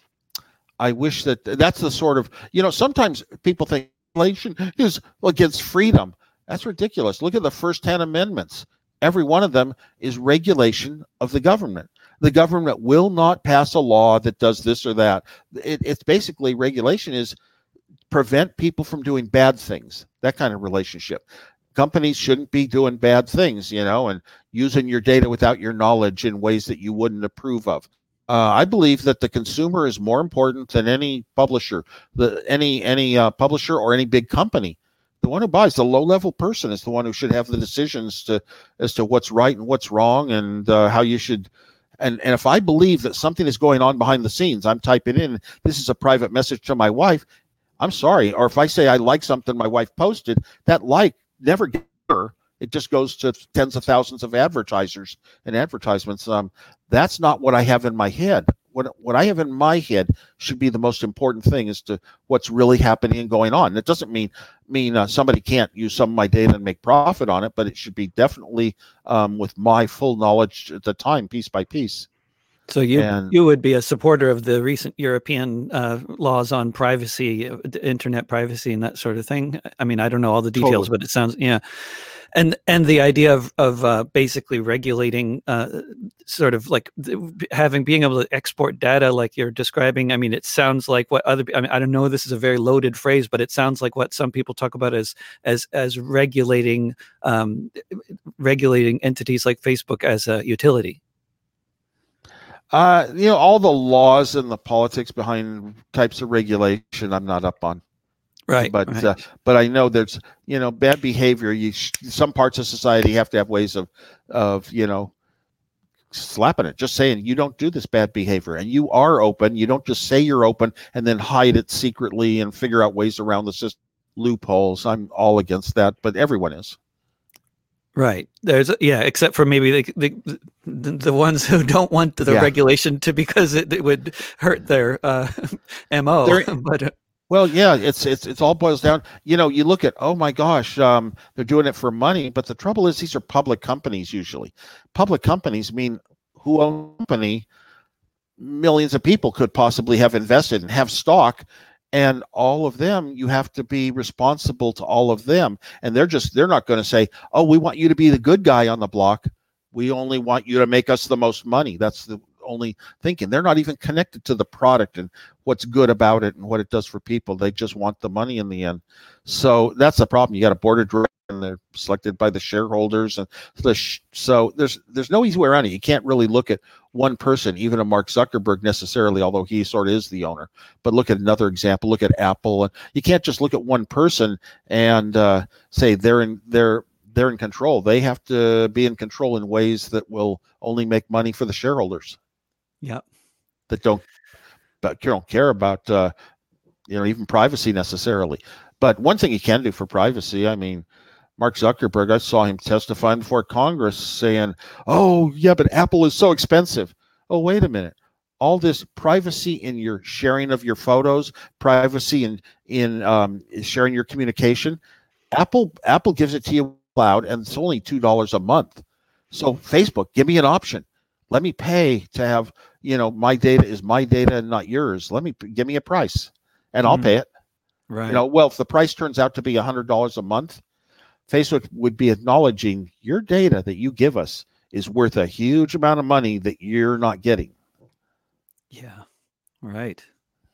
I wish that that's the sort of, you know, sometimes people think inflation is against freedom. That's ridiculous. Look at the first ten amendments. Every one of them is regulation of the government. The government will not pass a law that does this or that. It, it's basically regulation is prevent people from doing bad things, that kind of relationship. Companies shouldn't be doing bad things, you know, and using your data without your knowledge in ways that you wouldn't approve of. Uh, I believe that the consumer is more important than any publisher, the any any uh, publisher or any big company. The one who buys, the low-level person, is the one who should have the decisions to as to what's right and what's wrong, and uh, how you should. And, and if I believe that something is going on behind the scenes, I'm typing in, this is a private message to my wife, I'm sorry. Or if I say I like something my wife posted, that like never gets her. It just goes to tens of thousands of advertisers and advertisements. Um, that's not what I have in my head. What what I have in my head should be the most important thing as to what's really happening and going on. It doesn't mean mean uh, somebody can't use some of my data and make profit on it, but it should be definitely um, with my full knowledge at the time, piece by piece. So you and, you would be a supporter of the recent European uh, laws on privacy, internet privacy, and that sort of thing. I mean, I don't know all the details, totally. But it sounds yeah. And and the idea of of uh, basically regulating, uh, sort of like having being able to export data, like you're describing. I mean, it sounds like what other. I mean, I don't know. This is a very loaded phrase, but it sounds like what some people talk about as as as regulating um, regulating entities like Facebook as a utility. Uh, you know, all the laws and the politics behind types of regulation, I'm not up on. Right, but right. Uh, but I know there's, you know, bad behavior. You some parts of society have to have ways of of you know slapping it, just saying you don't do this bad behavior, and you are open. You don't just say you're open and then hide it secretly and figure out ways around the system. Loopholes. I'm all against that, but everyone is. Right. There's yeah, except for maybe the the, the, the ones who don't want the Yeah. regulation to because it, it would hurt their uh, M O. There- but uh, Well, yeah, it's it's it's all boils down. You know, you look at, oh my gosh, um, they're doing it for money, but the trouble is these are public companies usually. Public companies mean who own the company. Millions of people could possibly have invested and have stock, and all of them, you have to be responsible to all of them. And they're just they're not going to say, oh, we want you to be the good guy on the block. We only want you to make us the most money. That's the only thinking. They're not even connected to the product and what's good about it and what it does for people. They just want the money in the end. So that's the problem. You got a board of directors and they're selected by the shareholders, and the sh- so there's there's no easy way around it. You can't really look at one person, even a Mark Zuckerberg necessarily, although he sort of is the owner. But look at another example. Look at Apple, and you can't just look at one person and uh, say they're in they're they're in control. They have to be in control in ways that will only make money for the shareholders. yeah. That don't but don't care about uh, you know even privacy necessarily. But one thing you can do for privacy, I mean, Mark Zuckerberg, I saw him testifying before Congress saying, "Oh yeah, but Apple is so expensive." Oh, wait a minute. All this privacy in your sharing of your photos, privacy in in um, sharing your communication, Apple Apple gives it to you cloud, and it's only two dollars a month. So Facebook, give me an option. Let me pay to have, you know, my data is my data and not yours. Let me give me a price, and I'll Mhm. pay it. Right. You know, well, if the price turns out to be a hundred dollars a month, Facebook would be acknowledging your data that you give us is worth a huge amount of money that you're not getting. Yeah. Right.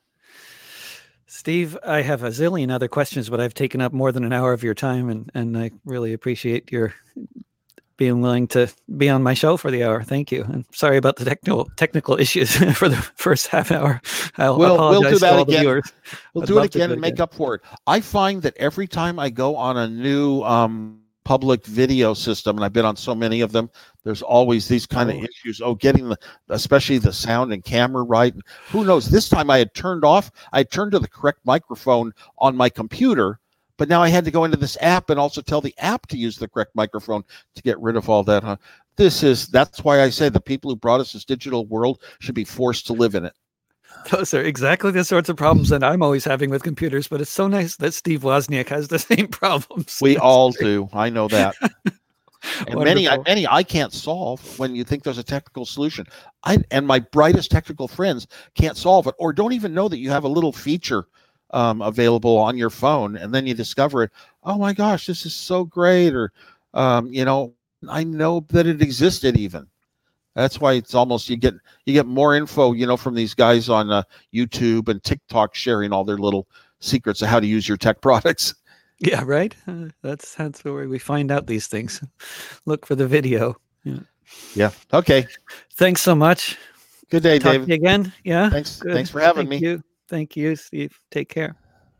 Steve, I have a zillion other questions, but I've taken up more than an hour of your time, and, and I really appreciate your being willing to be on my show for the hour. Thank you. And sorry about the technical technical issues for the first half hour. I'll We'll- we'll apologize do that to all the again. viewers. We'll I'd do love it to again do and it make again. up for it. I find that every time I go on a new um, public video system, and I've been on so many of them, there's always these kind Oh. of issues. Oh, getting the, especially the sound and camera right. And who knows? This time I had turned off, I had turned to the correct microphone on my computer, but now I had to go into this app and also tell the app to use the correct microphone to get rid of all that. Huh? This is, that's why I say the people who brought us this digital world should be forced to live in it. Those are exactly the sorts of problems that I'm always having with computers, but it's so nice that Steve Wozniak has the same problems. We It's all great. do. I know that. And many, Wonderful. many I can't solve when you think there's a technical solution. I and my brightest technical friends can't solve it, or don't even know that you have a little feature um, available on your phone, and then you discover it. Oh my gosh, this is so great! Or um, you know, I know that it existed even. That's why it's almost you get you get more info, you know, from these guys on uh, YouTube and TikTok sharing all their little secrets of how to use your tech products. Yeah, right. Uh, that's that's where we find out these things. Look for the video. Yeah. Yeah. Okay. Thanks so much. Good day, Talk David. to you again. Yeah. Thanks. Good. Thanks for having Thank me. you. Thank you, Steve. Take care.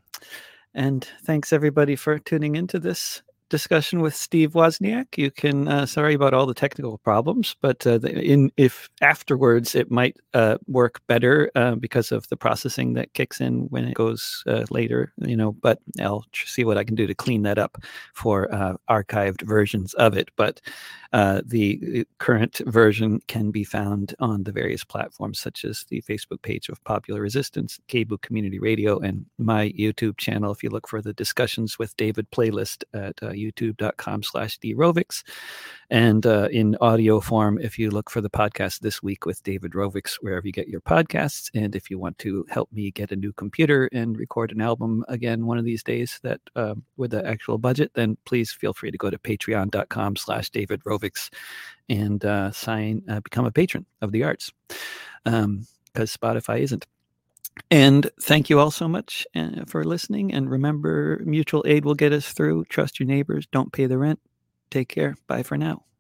And thanks everybody for tuning into this discussion with Steve Wozniak. You can uh, sorry about all the technical problems, but uh, the, in if afterwards it might uh, work better uh, because of the processing that kicks in when it goes uh, later. You know, but I'll tr- see what I can do to clean that up for uh, archived versions of it. But uh, the current version can be found on the various platforms, such as the Facebook page of Popular Resistance, K B O O Community Radio, and my YouTube channel. If you look for the Discussions with David playlist at uh, youtube.com slash drovix, and uh, in audio form, if you look for the podcast This Week with David Rovix, wherever you get your podcasts. And if you want to help me get a new computer and record an album again one of these days that uh, with the actual budget, then please feel free to go to patreon.com slash David Rovix and uh, sign, uh, become a patron of the arts, um, because Spotify isn't. And thank you all so much uh, for listening. And remember, mutual aid will get us through. Trust your neighbors. Don't pay the rent. Take care. Bye for now.